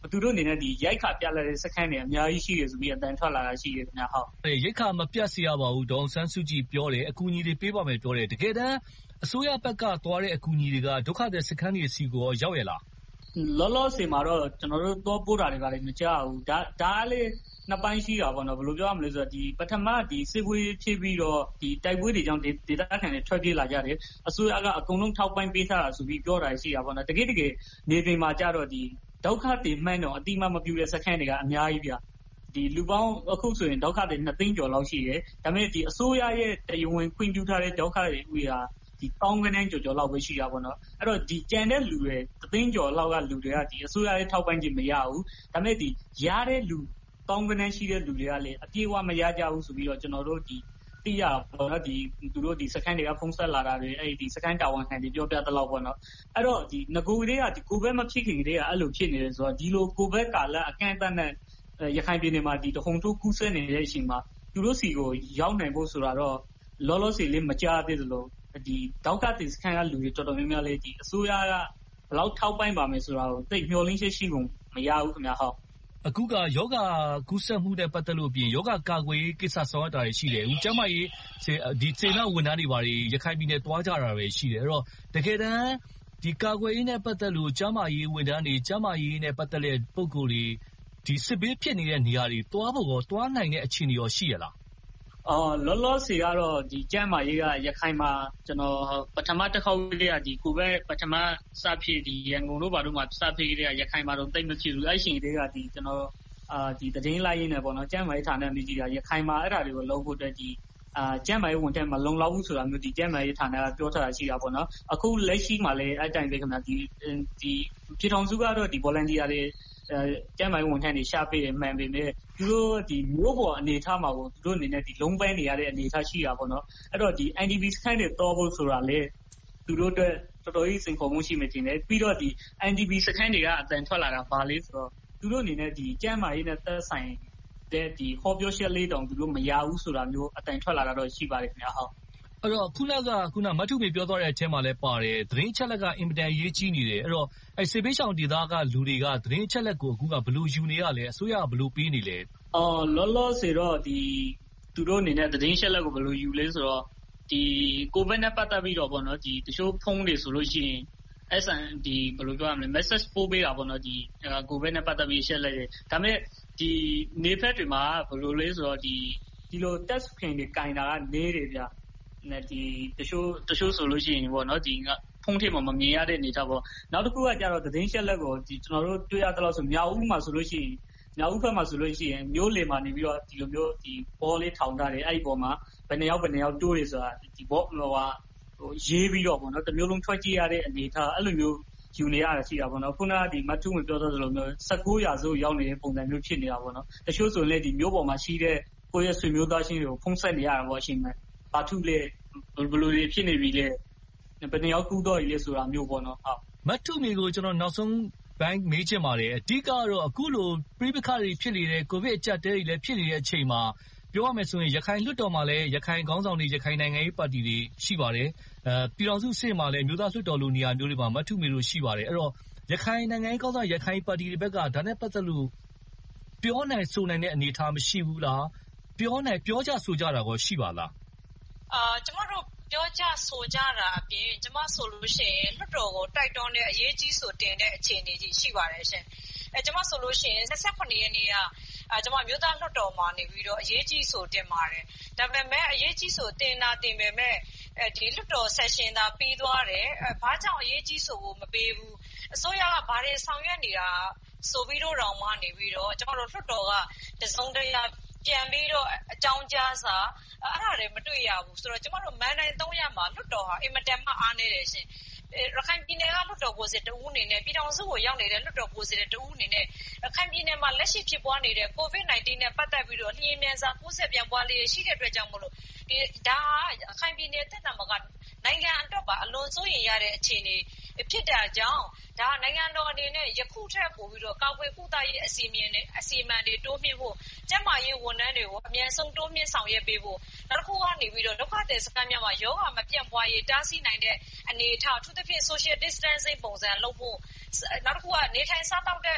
သူတို့အနေနဲ့ဒီရိုက်ခါပြလာတဲ့စခန်းတွေအများကြီးရှိတယ်ဆိုပြီးအတန်ထွက်လာတာရှိတယ်ခင်ဗျဟုတ်ရိတ်ခါမပြတ်စေရပါဘူးဒေါအောင်ဆန်းစုကြည်ပြောတယ်အကူအညီတွေပေးပါမယ်ပြောတယ်တကယ်တမ်းအစိုးရဘက်ကသွားတဲ့အကူအညီတွေကဒုက္ခသည်စခန်းတွေစီကိုရောက်ရလားလောလောဆယ်မှာတော့ကျွန်တော်တို့တော့ပို့တာတွေကလည်းမကြောက်ဘူးဒါလည်းနှစ်ပိုင်းရှိတာပေါ့နော်ဘယ်လိုပြောရမလဲဆိုတော့ဒီပထမဒီစစ်ပွဲဖြစ်ပြီးတော့ဒီတိုက်ပွဲတွေကြောင့်ဒေသခံတွေထွက်ပြေးလာကြတယ်အစိုးရကအကုန်လုံးထောက်ပံ့ပေးထားတာဆိုပြီးပြောတာရှိတာပေါ့နော်တကယ်နေပင်မှာကြတော့ဒီဒုက္ခတွေမှန်းတော့အတိမမပြူတဲ့စခန်းတွေကအများကြီးပြဒီလူပေါင်းအခုဆိုရင်ဒုက္ခတွေ2သိန်းကျော်လောက်ရှိတယ်ဒါပေမဲ့ဒီအစိုးရရဲ့တရားဝင်ခွင့်ပြုထားတဲ့ဒုက္ခတွေဥရာဒီတောင်းကနန်းကျော်လောက်ပဲရှိတာပေါ့နော်အဲ့တော့ဒီကြံတဲ့လူတွေ3သိန်းကျော်လောက်ကလူတွေကဒီအစိုးရရဲ့ထောက်ပံ့ခြင်းမရဘူးဒါပေမဲ့ဒီရတဲ့လူတောင်းကနန်းရှိတဲ့လူတွေကလည်းအပြေအဝမရကြဘူးဆိုပြီးတော့ကျွန်တော်တို့ဒီသိရပေါ့နော်ဒီသူတို့ဒီစခန်းတွေကဖုံးဆက်လာတာတွေအဲ့ဒီစခန်းတာဝန်ခံတွေပြောပြတဲ့လောက်ပေါ့နော်အဲ့တော့ဒီငကိုတွေကဒီကိုဘက်မဖြစ်ခင်တွေကအဲ့လိုဖြစ်နေတယ်ဆိုတော့ဒီလိုကိုဘက်ကာလအကန့်အသတ်နဲ့ရခိုင်ပြည်နယ်မှာဒီတခုံထိုးကူးစက်နေတဲ့အချိန်မှာသူတို့စီကိုရောက်နိုင်ဖို့ဆိုတာတော့လောလောဆယ်လေးမကြားသေးသလိုဒီတောက်ကတင်စခန်းကလူတွေတော်တော်များများလေးဒီအစိုးရကဘယ်လောက်ထောက်ပံ့ပါမယ်ဆိုတာကိုသိမျှော်လင့်ချက်ရှိကုန်မရဘူးခင်ဗျာဟုတ်အခုကယောဂကူးစက်မှုနဲ့ပတ်သက်လို့ပြင်ယောဂကာကွယ်ရေးကိစ္စဆောင်ရွက်တာတွေရှိတယ်အခုကျမကြီးဒီစေနာဝန်ထမ်းတွေပါတွေရခိုင်ပြည်နယ်တွားကြတာတွေရှိတယ်အဲ့တော့တကယ်တမ်းဒီကာကွယ်ရေးနဲ့ပတ်သက်လို့ကျမကြီးဝန်ထမ်းတွေကျမကြီးနဲ့ပတ်သက်တဲ့ပုံကိုယ်တွေဒီစစ်ဘေးဖြစ်နေတဲ့နေရာတွေတွားဖို့ရောတွားနိုင်တဲ့အခြေအနေရောရှိရလားလောလောဆယ်ကတော့ဒီကျမ်းမာရေးကရခိုင်မှာကျွန်တော်ပထမတစ်ခေါက်လေးကဒီကိုပဲပထမစဖြစ်ဒီရန်ကုန်တို့ဘာလို့မှစဖြစ်လေးကရခိုင်မှာတော့တိတ်မဖြစ်ဘူးအဲ့ရှင်တွေကဒီကျွန်တော်ဒီတည်င်းလိုက်ရင်းနဲ့ပေါ့နော်ကျမ်းမာရေးဌာနမြကြီးကရခိုင်မှာအဲ့ဒါတွေကိုလုံးဖို့အတွက်ဒီကျမ်းမာရေးဝန်ထမ်းမလုံလောက်ဘူးဆိုတာမျိုးဒီကျမ်းမာရေးဌာနကပြောထားတာရှိတာပေါ့နော်အခုလက်ရှိမှာလည်းအဲ့တိုင်းပဲခင်ဗျာဒီပြည်ထောင်စုကတော့ဒီ volunteer တွေကျမ်းမာရေးဝန်ထမ်းတွေရှာပေးတယ်မှန်ပေမဲ့သူတို့ဒီမျိုးပေါ်အနေထားမှာကိုသူတို့အနေနဲ့ဒီလုံးပန်းနေရတဲ့အနေထားရှိတာပေါ့နော်အဲ့တော့ဒီ NDB စခန်းတွေတော်ဖို့ဆိုတာလေသူတို့အတွက်တော်တော်ကြီးစိန်ခေါ်မှုရှိမှတင်တယ်ပြီးတော့ဒီ NDB စခန်းတွေကအတန်ထွက်လာတာဘာလဲဆိုတော့သူတို့အနေနဲ့ဒီကျမ်းမာရေးနဲ့သက်ဆိုင်တဲ့ဒီဟောပြောချက်လေးတောင်သူတို့မရဘူးဆိုတာမျိုးအတန်ထွက်လာတာတော့ရှိပါတယ်ခင်ဗျာဟုတ်အဲ့တော့ခုနမထုမေပြောသွားတဲ့အထဲမှာလည်းပါတယ်သတင်းချက်လက်ကအင်မတန်ရေးကြီးနေတယ်အဲ့တော့အဲ့စေဘေးရှောင်ဒေသကလူတွေကသတင်းချက်လက်ကိုအခုကဘယ်လိုယူနေရလဲအစိုးရကဘယ်လိုပေးနေလဲလောလောဆယ်တော့ဒီသူတို့အနေနဲ့သတင်းချက်လက်ကိုဘယ်လိုယူလဲဆိုတော့ဒီကိုဗစ်နဲ့ပတ်သက်ပြီးတော့ပေါ့နော်ဒီတချို့ဖုန်းတွေဆိုလို့ရှိရင်SND ဘယ်လိုပြောရမလဲ message ပို့ပေးတာပေါ့နော်ဒီကိုဗစ်နဲ့ပတ်သက်ပြီးရှက်လိုက်တယ်ဒါပေမဲ့ဒီနေဖက်တွေမှာဘယ်လိုလဲဆိုတော့ဒီလို test screen တွေကင်တာကနေတယ်ဗျနဲ့ဒီတချို့ဆိုလို့ရှိရင်ပေါ့နော်ဒီဖုန်းထဲမှာမမြင်ရတဲ့အနေထားပေါ့နောက်တစ်ခုကကြတော့သတင်းချက်လက်ကိုဒီကျွန်တော်တို့တွေ့ရတဲ့လို့ဆိုမြောက်ဦးမှာဆိုလို့ရှိရင်မြောက်ဦးဘက်မှာဆိုလို့ရှိရင်မျိုးလေမှာနေပြီးတော့ဒီလိုမျိုးဒီဘောလေးထောင်ထားတယ်အဲ့ဒီပေါ်မှာဘယ်နှယောက်တိုးတယ်ဆိုတာဒီဘောဟိုရေးပြီးတော့ပေါ့နော်တစ်မျိုးလုံးထွက်ကြည့်ရတဲ့အနေထားအဲ့လိုမျိုးယူနေရတာရှိတာပေါ့နော်ခုနကဒီမထုဝင်ပြောသလိုမျိုး19ရာစုရောက်နေတဲ့ပုံစံမျိုးဖြစ်နေတာပေါ့နော်တချို့ဆိုလည်းဒီမျိုးပေါ်မှာရှိတဲ့ကိုယ့်ရဲ့ဆွေမျိုးသားချင်းတွေကိုဖုံးဆက်နေရတာပေါ့အရှင်မဲ့ဘာထုလဲဘယ်လိုတွေဖြစ်နေပြီလဲဘယ်နှယောက်ကူးတော့ရလဲဆိုတာမျိုးပေါ့နော်ဟုတ်မထုမေကိုကျွန်တော်နောက်ဆုံးဘိုင်းမေးချင်ပါတယ်အဓိကတော့အခုလိုပြိပခါတွေဖြစ်နေတဲ့ကိုဗစ်အကျပ်တဲတွေလည်းဖြစ်နေတဲ့အချိန်မှာပြောရမယ်ဆိုရင်ရခိုင်လွှတ်တော်မှာလည်းရခိုင်ခေါင်းဆောင်တွေရခိုင်နိုင်ငံရေးပါတီတွေရှိပါတယ်ပြည်တော်စုစစ်မှာလည်းမျိုးသားလွှတ်တော်လိုနေရာမျိုးတွေမှာမထုမေလို့ရှိပါတယ်အဲ့တော့ရခိုင်နိုင်ငံရေးခေါင်းဆောင်ရခိုင်ပါတီတွေဘက်ကဒါနဲ့ပတ်သက်လို့ပြောနိုင်ဆိုနိုင်တဲ့အနေအထားမရှိဘူးလားပြောကြဆိုကြတာကောရှိပါလားကျမတို့ပြောကြဆိုကြတာအပြင်ကျမဆိုလို့ရှိရင်လွှတ်တော်ကိုတိုက်တွန်းတဲ့အရေးကြီးဆိုတင်တဲ့အခြေအနေကြီးရှိပါတယ်ရှင်ကျမဆိုလို့ရှိရင်28ရက်နေ့ကကျမမျိုးသားလွှတ်တော်မှာနေပြီးတော့အရေးကြီးဆိုတင်ပါတယ်ဒါပေမဲ့အရေးကြီးဆိုတင်ပေမဲ့ဒီလွှတ်တော်ဆက်ရှင်သာပြီးသွားတယ်ဘာကြောင့်အရေးကြီးဆိုကိုမပေးဘူးအစိုးရကဘာတွေဆောင်ရွက်နေတာဆိုပြီးတော့တောင်မှနေပြီးတော့ကျမတို့လွှတ်တော်ကတစုံတရာပြန်ပြီးတော့အကြောင်းကြားစာအဲ့ဒါတွေမတွေ့ရဘူးဆိုတော့ကျမတို့မန်တိုင်း300မှာလွှတ်တော်ဟာအင်မတန်မှအားနေတယ်ရှင်ရခိုင်ပြည်နယ်ကလွှတ်တော်ကိုယ်စားတဦးအနေနဲ့ပြည်ထောင်စုကိုရောက်နေတဲ့လွှတ်တော်ကိုယ်စားတဦးအနေနဲ့ရခိုင်ပြည်နယ်မှာလက်ရှိဖြစ်ပွားနေတဲ့ COVID-19 နဲ့ပတ်သက်ပြီးတော့လျင်မြန်စွာကူးစက်ပြန်ပွားလေးရှိတဲ့အတွက်ကြောင့်မို့လို့ဒါဟာရခိုင်ပြည်နယ်တက်တာမှာကနိုင်ငံအတွက်ပါအလွန်စိုးရိမ်ရတဲ့အခြေအနေဖြစ်တာကြောင့်ဒါနိုင်ငံတော်အနေနဲ့ယခုထက်ပိုပြီးတော့ကာကွယ်ကုသရေးအစီအမံတွေတိုးမြှင့်ဖို့ကျန်းမာရေးဝန်ထမ်းတွေကိုအမြန်ဆုံးတိုးမြှင့်ဆောင်ရွက်ပေးဖို့နောက်တစ်ခုကနေပြီးတော့ဒုက္ခသည်စခန်းများမှာရောဂါမပြန့်ပွားရေးတားဆီးနိုင်တဲ့အနေအထားအထူးသဖြင့် social distancing ပုံစံလုပ်ဖို့နောက်တစ်ခုကနေထိုင်စားတောက်တဲ့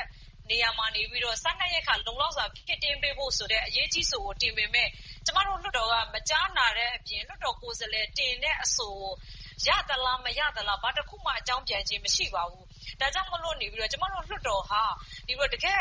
နေရာမှာနေပြီးတော့စားနပ်ရိက္ခာလုံလောက်စွာဖြစ်တင်ပေးဖို့ဆိုတဲ့အရေးကြီးဆိုကိုတင်ပေမဲ့ကျမတို့လွှတ်တော်ကမကြားနာတဲ့အပြင်လွှတ်တော်ကိုယ်စားလှယ်တင်တဲ့အဆိုရသလားမရသလားဘာတစ်ခုမှအကြောင်းပြန်ခြင်းမရှိပါဘူး။ဒါကြောင့်မလို့နေပြီးတော့ကျမတို့လွှတ်တော်ဟာဒီလိုတကယ်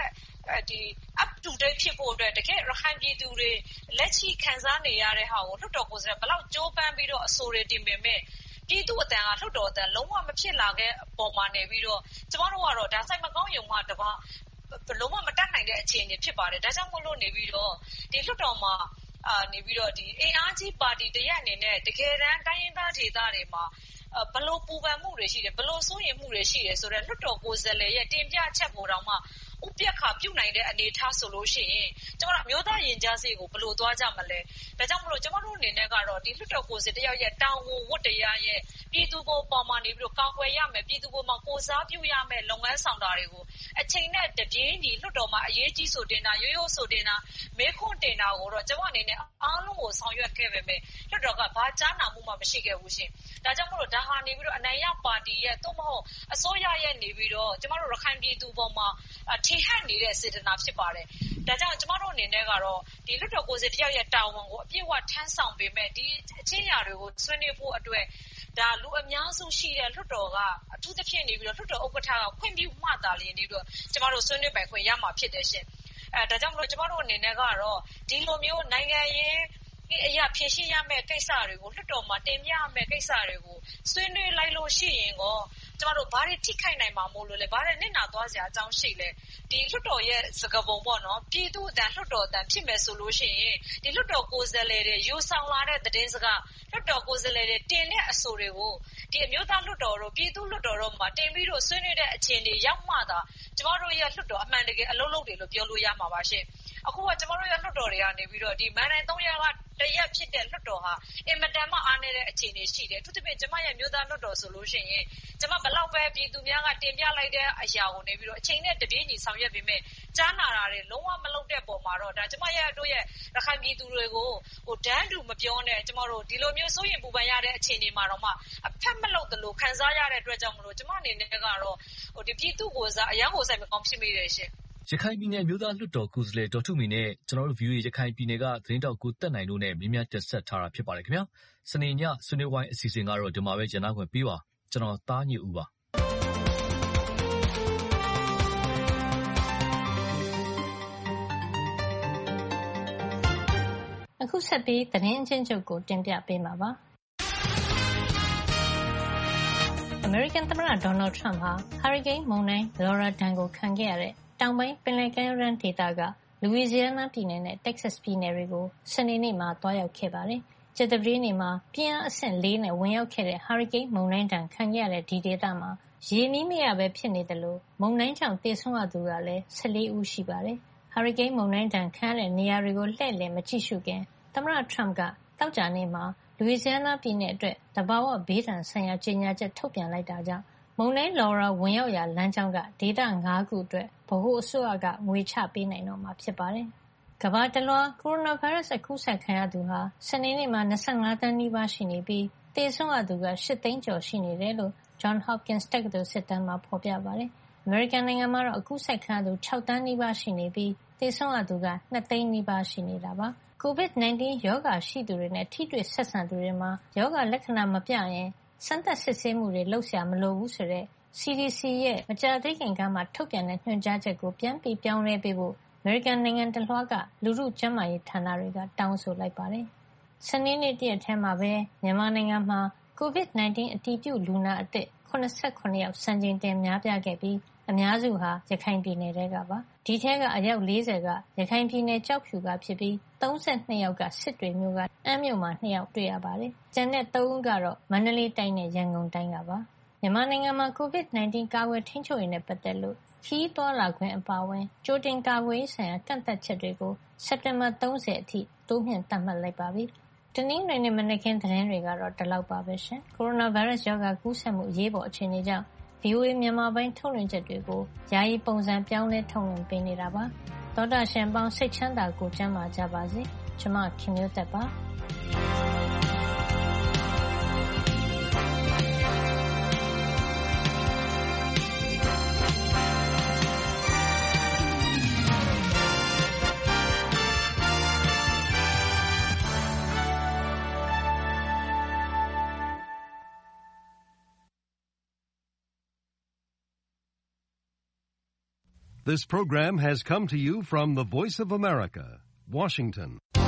up to date ဖြစ်ဖို့အတွက်တကယ်ရခိုင်ပြည်သူတွေလက်ရှိခံစားနေရတဲ့ဟာကိုလွှတ်တော်ကိုယ်စားလှယ်ဘယ်လောက်ကြိုးပမ်းပြီးတော့အဆိုတွေတင်ပေမဲ့ပြည်သူအတန်ကလွှတ်တော်အတန်လုံးဝမဖြစ်လာခဲ့ပေါ်မှာနေပြီးတော့ကျမတို့ကတော့ဒါစိုက်မကောင်းရုံမှတပါလုံးဝမတတ်နိုင်တဲ့အခြေအနေဖြစ်ပါတယ်။ဒါကြောင့်မလို့နေပြီးတော့ဒီလွှတ်တော်မှာနေပြီးတော့ဒီအင်အားကြီးပါတီတရက်အနေနဲ့တကယ်တမ်းတိုင်းရင်းသားဒေသတွေမှာဘလို့ပူပန်မှုတွေရှိတယ်ဘလို့စိုးရိမ်မှုတွေရှိတယ်ဆိုတော့လွှတ်တော်ကိုယ်စားလှယ်ရဲ့တင်ပြချက်ပေါ်တော့မှဥပက္ခပြုနိုင်တဲ့အနေအထားဆိုလို့ရှိရင်ကျမတို့မျိုးသားရင်ကြားစေ့ကိုဘလို့သွားကြမလဲဒါကြောင့်မလို့ကျမတို့အနေနဲ့ကတော့ဒီလွှတ်တော်ကိုယ်စားတယောက်ရဲ့တောင်းဝန်ဝတ္တရားရဲ့ပြည်သူကိုပေါ်မှာနေပြီးတော့ကောက်ွယ်ရမယ်ပြည်သူကိုမှကိုစားပြုရမယ်လုပ်ငန်းဆောင်တာတွေကိုအချိန်နဲ့တပြေးညီလွှတ်တော်မှာအရေးကြီးဆိုတင်တာရိုးရိုးဆိုတင်တာမေးခွန်းတင်တာကိုတော့ကျမအနေနဲ့အားလုံးကိုဆောင်ရွက်ခဲ့ပေမဲ့လွှတ်တော်ကဘာကြားနာမှုမှမရှိခဲ့ဘူးရှင်ဒါကြောင့်မလို့ဒါဟာနေပြီးတော့အနိုင်ရပါတီရဲ့သို့မဟုတ်အစိုးရရဲ့နေပြီးတော့ကျမတို့ရခိုင်ပြည်သူပေါ်မှာထင်ဟပ်နေတဲ့စေတနာဖြစ်ပါတယ်ဒါကြောင့်ကျမတို့အနေနဲ့ကတော့ဒီလွှတ်တော်ကိုယ်စားတယောက်ရဲ့တာဝန်ကိုအပြည့်အဝထမ်းဆောင်ပေမဲ့ဒီအချင်းရာတွေကိုဆွေးနွေးဖို့အတွက်ဒါလူအများစုရှိတဲ့လွှတ်တော်ကအထူးသဖြင့်နေပြီးတော့လွှတ်တော်ဥက္ကဋ္ဌကခွင့်ပြုမှသာလျှင်နေပြီးတော့ကျမတို့ဆွေးနွေးပိုင်ခွင့်ရမှာဖြစ်တယ်ရှင်ဒါကြောင့်မလို့ကျမတို့အနေနဲ့ကတော့ဒီလိုမျိုးနိုင်ငံရေးအရာဖြည့်ရှင်းရမယ့်ကိစ္စတွေကိုလွှတ်တော်မှာတင်ပြရမယ့်ကိစ္စတွေကိုဆွေးနွေးလိုက်လို့ရှိရင်ကိုကျမတို့ဘာတွေထိခိုက်နိုင်မှာမို့လို့လဲဘာတွေနစ်နာသွားစရာအကြောင်းရှိလဲဒီလွှတ်တော်ရဲ့စကားပုံပေါ့နော်ပြည်သူအတန်လွှတ်တော်အတန်ဖြစ်မယ်ဆိုလို့ရှိရင်ဒီလွှတ်တော်ကိုယ်စားလှယ်တွေယူဆောင်လာတဲ့သတင်းစကားလွှတ်တော်ကိုယ်စားလှယ်တွေတင်တဲ့အဆိုတွေကိုဒီအမျိုးသားလွှတ်တော်တို့ပြည်သူလွှတ်တော်တို့မှာတင်ပြီးတော့ဆွေးနွေးတဲ့အခြေအနေရောက်မှသာကျမတို့ရဲ့လွှတ်တော်အမှန်တကယ်အလုံးလုံးတွေလို့ပြောလို့ရမှာပါရှင်အခုကကျမတို့ရဲ့လွှတ်တော်တွေကနေပြီးတော့ဒီမန်တိုင်း3ရက်ကတရက်ဖြစ်တဲ့လွှတ်တော်ဟာအင်မတန်မှအားနည်းတဲ့အခြေအနေရှိတယ်။အထူးသဖြင့်ကျမရဲ့မျိုးသားလွှတ်တော်ဆိုလို့ရှိရင်ကျမဘလောက်ပဲပြည်သူများကတင်ပြလိုက်တဲ့အရာကိုနေပြီးတော့အချိန်နဲ့တပြေးညီဆောင်ရွက်ပြီးမဲ့ကြားနာတာတွေလုံးဝမလုပ်တဲ့ပုံမှာတော့ဒါကျမရဲ့တို့ရဲ့ရခိုင်ပြည်သူတွေကိုဒန်းတူမပြောနဲ့ကျမတို့ဒီလိုမျိုးစိုးရင်ပူပန်ရတဲ့အခြေအနေမှာတော့မှအဖက်မလုပ်သလိုခံစားရတဲ့အတွက်ကြောင့်မလို့ကျမအနေနဲ့ကတော့ဒီပြည်သူကိုစားအရန်ကိုဆိုင်မကောင်းဖြစ်မိတယ်ရှင်။ရခိုင်ပြည်နယ်မျိုးသားလွှတ်တော်ကိုယ်စားလှယ်ဒေါ်ထုမီနဲ့ကျွန်တော်တို့ VOA ရခိုင်ပြည်နယ်ကသတင်းတောက်ကိုတက်နိုင်တို့နဲ့မြင်းမြတ်တက်ဆက်ထားတာဖြစ်ပါတယ်ခင်ဗျာ။စနေညဆွေးနွေးဝိုင်းအစီအစဉ်ကတော့ဒီမှာပဲကျန်နာခွင့်ပေးပါ။ကျွန်တော်သားညူဦးပါ။အခုဆက်ပြီးသတင်းအချင်းချုပ်ကိုတင်ပြပေးမှာပါ။အမေရိကန်သမ္မတဒေါ်နယ်ထရမ့်ဟာဟာရီကိန်းမုန်တိုင်းလော်ရာဒဏ်ကိုခံခဲ့ရတဲ့တောင်ပိုင်းပင်လယ်ကမ်းရိုးတန်းဒေသကလူဝီဇီယာနာပြည်နယ်နဲ့တက်ဆက်စ်ပြည်နယ်တွေကိုစနေနေ့မှာသွားရောက်ခဲ့ပါတယ်။ကြာသပတေးနေ့မှာပြင်းအားအဆင့် 4 နဲ့ဝင်ရောက်ခဲ့တဲ့ဟာရီကိန်းမုန်တိုင်းဒဏ်ခံခဲ့ရတဲ့ဒီဒေသမှာရေမီးမရပဲဖြစ်နေတယ်လို့မုန်တိုင်းကြောင့်သေဆုံးရသူကလည်း14 ဦးရှိပါတယ်။ဟာရီကိန်းမုန်တိုင်းဒဏ်ခံရတဲ့နေရာတွေကိုလှည့်လည်မကြည့်ရှုခင်သမ္မတထရမ့်ကသောကြာနေ့မှာလူဝီဇီယာနာပြည်နယ်အတွက်သဘာဝဘေးဒဏ်ဆိုင်ရာကြေညာချက်ထုတ်ပြန်လိုက်တာကြောင့်မုန်တိုင်းလော်ရာဝင်ရောက်ရာလမ်းကြောင်းကဒေသ5ခုအတွက်ဗဟိုအစိုးရကငွေချပေးနိုင်တော့မှာဖြစ်ပါတယ်။ကမ္ဘာတလွှားကိုရိုနာဗိုင်းရပ်စ်အကူးစက်ခံရသူဟာစနေနေ့မှာ25 သန်းနီးပါးရှိနေပြီးသေဆုံးရသူက8 သိန်းကျော်ရှိနေတယ်လို့ Johns Hopkins တက္ကသိုလ်စစ်တမ်းမှာဖော်ပြပါတယ်။အမေရိကန်နိုင်ငံမှာတော့အကူးစက်ခံရသူ6 သန်းနီးပါးရှိနေပြီးသေဆုံးရသူက2 သိန်းနီးပါးရှိနေတာပါ။ COVID-19 ရောဂါရှိသူတွေနဲ့ထိတွေ့ဆက်ဆံသူတွေမှာရောဂါလက္ခဏာမပြရင်စမ်းသပ်စစ်ဆေးမှုတွေလုပ်စရာမလိုဘူးဆိုတဲ့ CDC ရဲ့မကြာသေးခင်ကမှထုတ်ပြန်တဲ့ညွှန်ကြားချက်ကိုပြန်ပြီးပြောင်းလဲပေးဖို့အမေရိကန်နိုင်ငံတလွှားကလူထုကျန်းမာရေးဌာနတွေကတောင်းဆိုလိုက်ပါတယ်။စနေနေ့တရက်ထဲမှာပဲမြန်မာနိုင်ငံမှာ COVID-19 အတည်ပြုလူနာအသစ်89 ယောက်စံချိန်တင်များပြားခဲ့ပြီးအများစုဟာရခိုင်ပြည်နယ်ထဲကပါ။ဒီထဲကအယောက်40ကရခိုင်ပြည်နယ်ကျောက်ဖြူကဖြစ်ပြီး32ယောက်ကစစ်တွေမြို့ကအမ်းမြို့မှာ2ယောက်တွေ့ရပါတယ်။ကျန်တဲ့3ဦးကတော့မန္တလေးတိုင်းနဲ့ရန်ကုန်တိုင်းကပါ။မြန်မာနိုင်ငံမှာ COVID-19 ကာကွယ်ထိန်းချုပ်ရေးနဲ့ပတ်သက်လို့ခရီးသွားလာခွင့်အပါအဝင်ကြိုတင်ကာကွယ်ရေးဆိုင်ရာကန့်သတ်ချက်တွေကိုစက်တင်ဘာ30အထိတိုးမြှင့်သတ်မှတ်လိုက်ပါပြီ။တနင်္ဂနွေနေ့မနက်ခင်းသတင်းတွေကတော့ဒီလောက်ပါပဲရှင်။ကိုရိုနာဗိုင်းရပ်စ်ရောဂါကူးစက်မှုအရေးပေါ်အခြေအနေကြောင့်VOA မြန်မာပိုင်းထုတ်လွှင့်ချက်တွေကိုယာယီပုံစံပြောင်းလဲထုတ်လွှင့်ပေးနေတာပါ။သောတာရှင်ပေါင်းစိတ်ချမ်းသာကိုကျန်းမာကြပါစေ။ကျွန်မခင်မျိုးသက်ပါ။ This program has come to you from the Voice of America, Washington.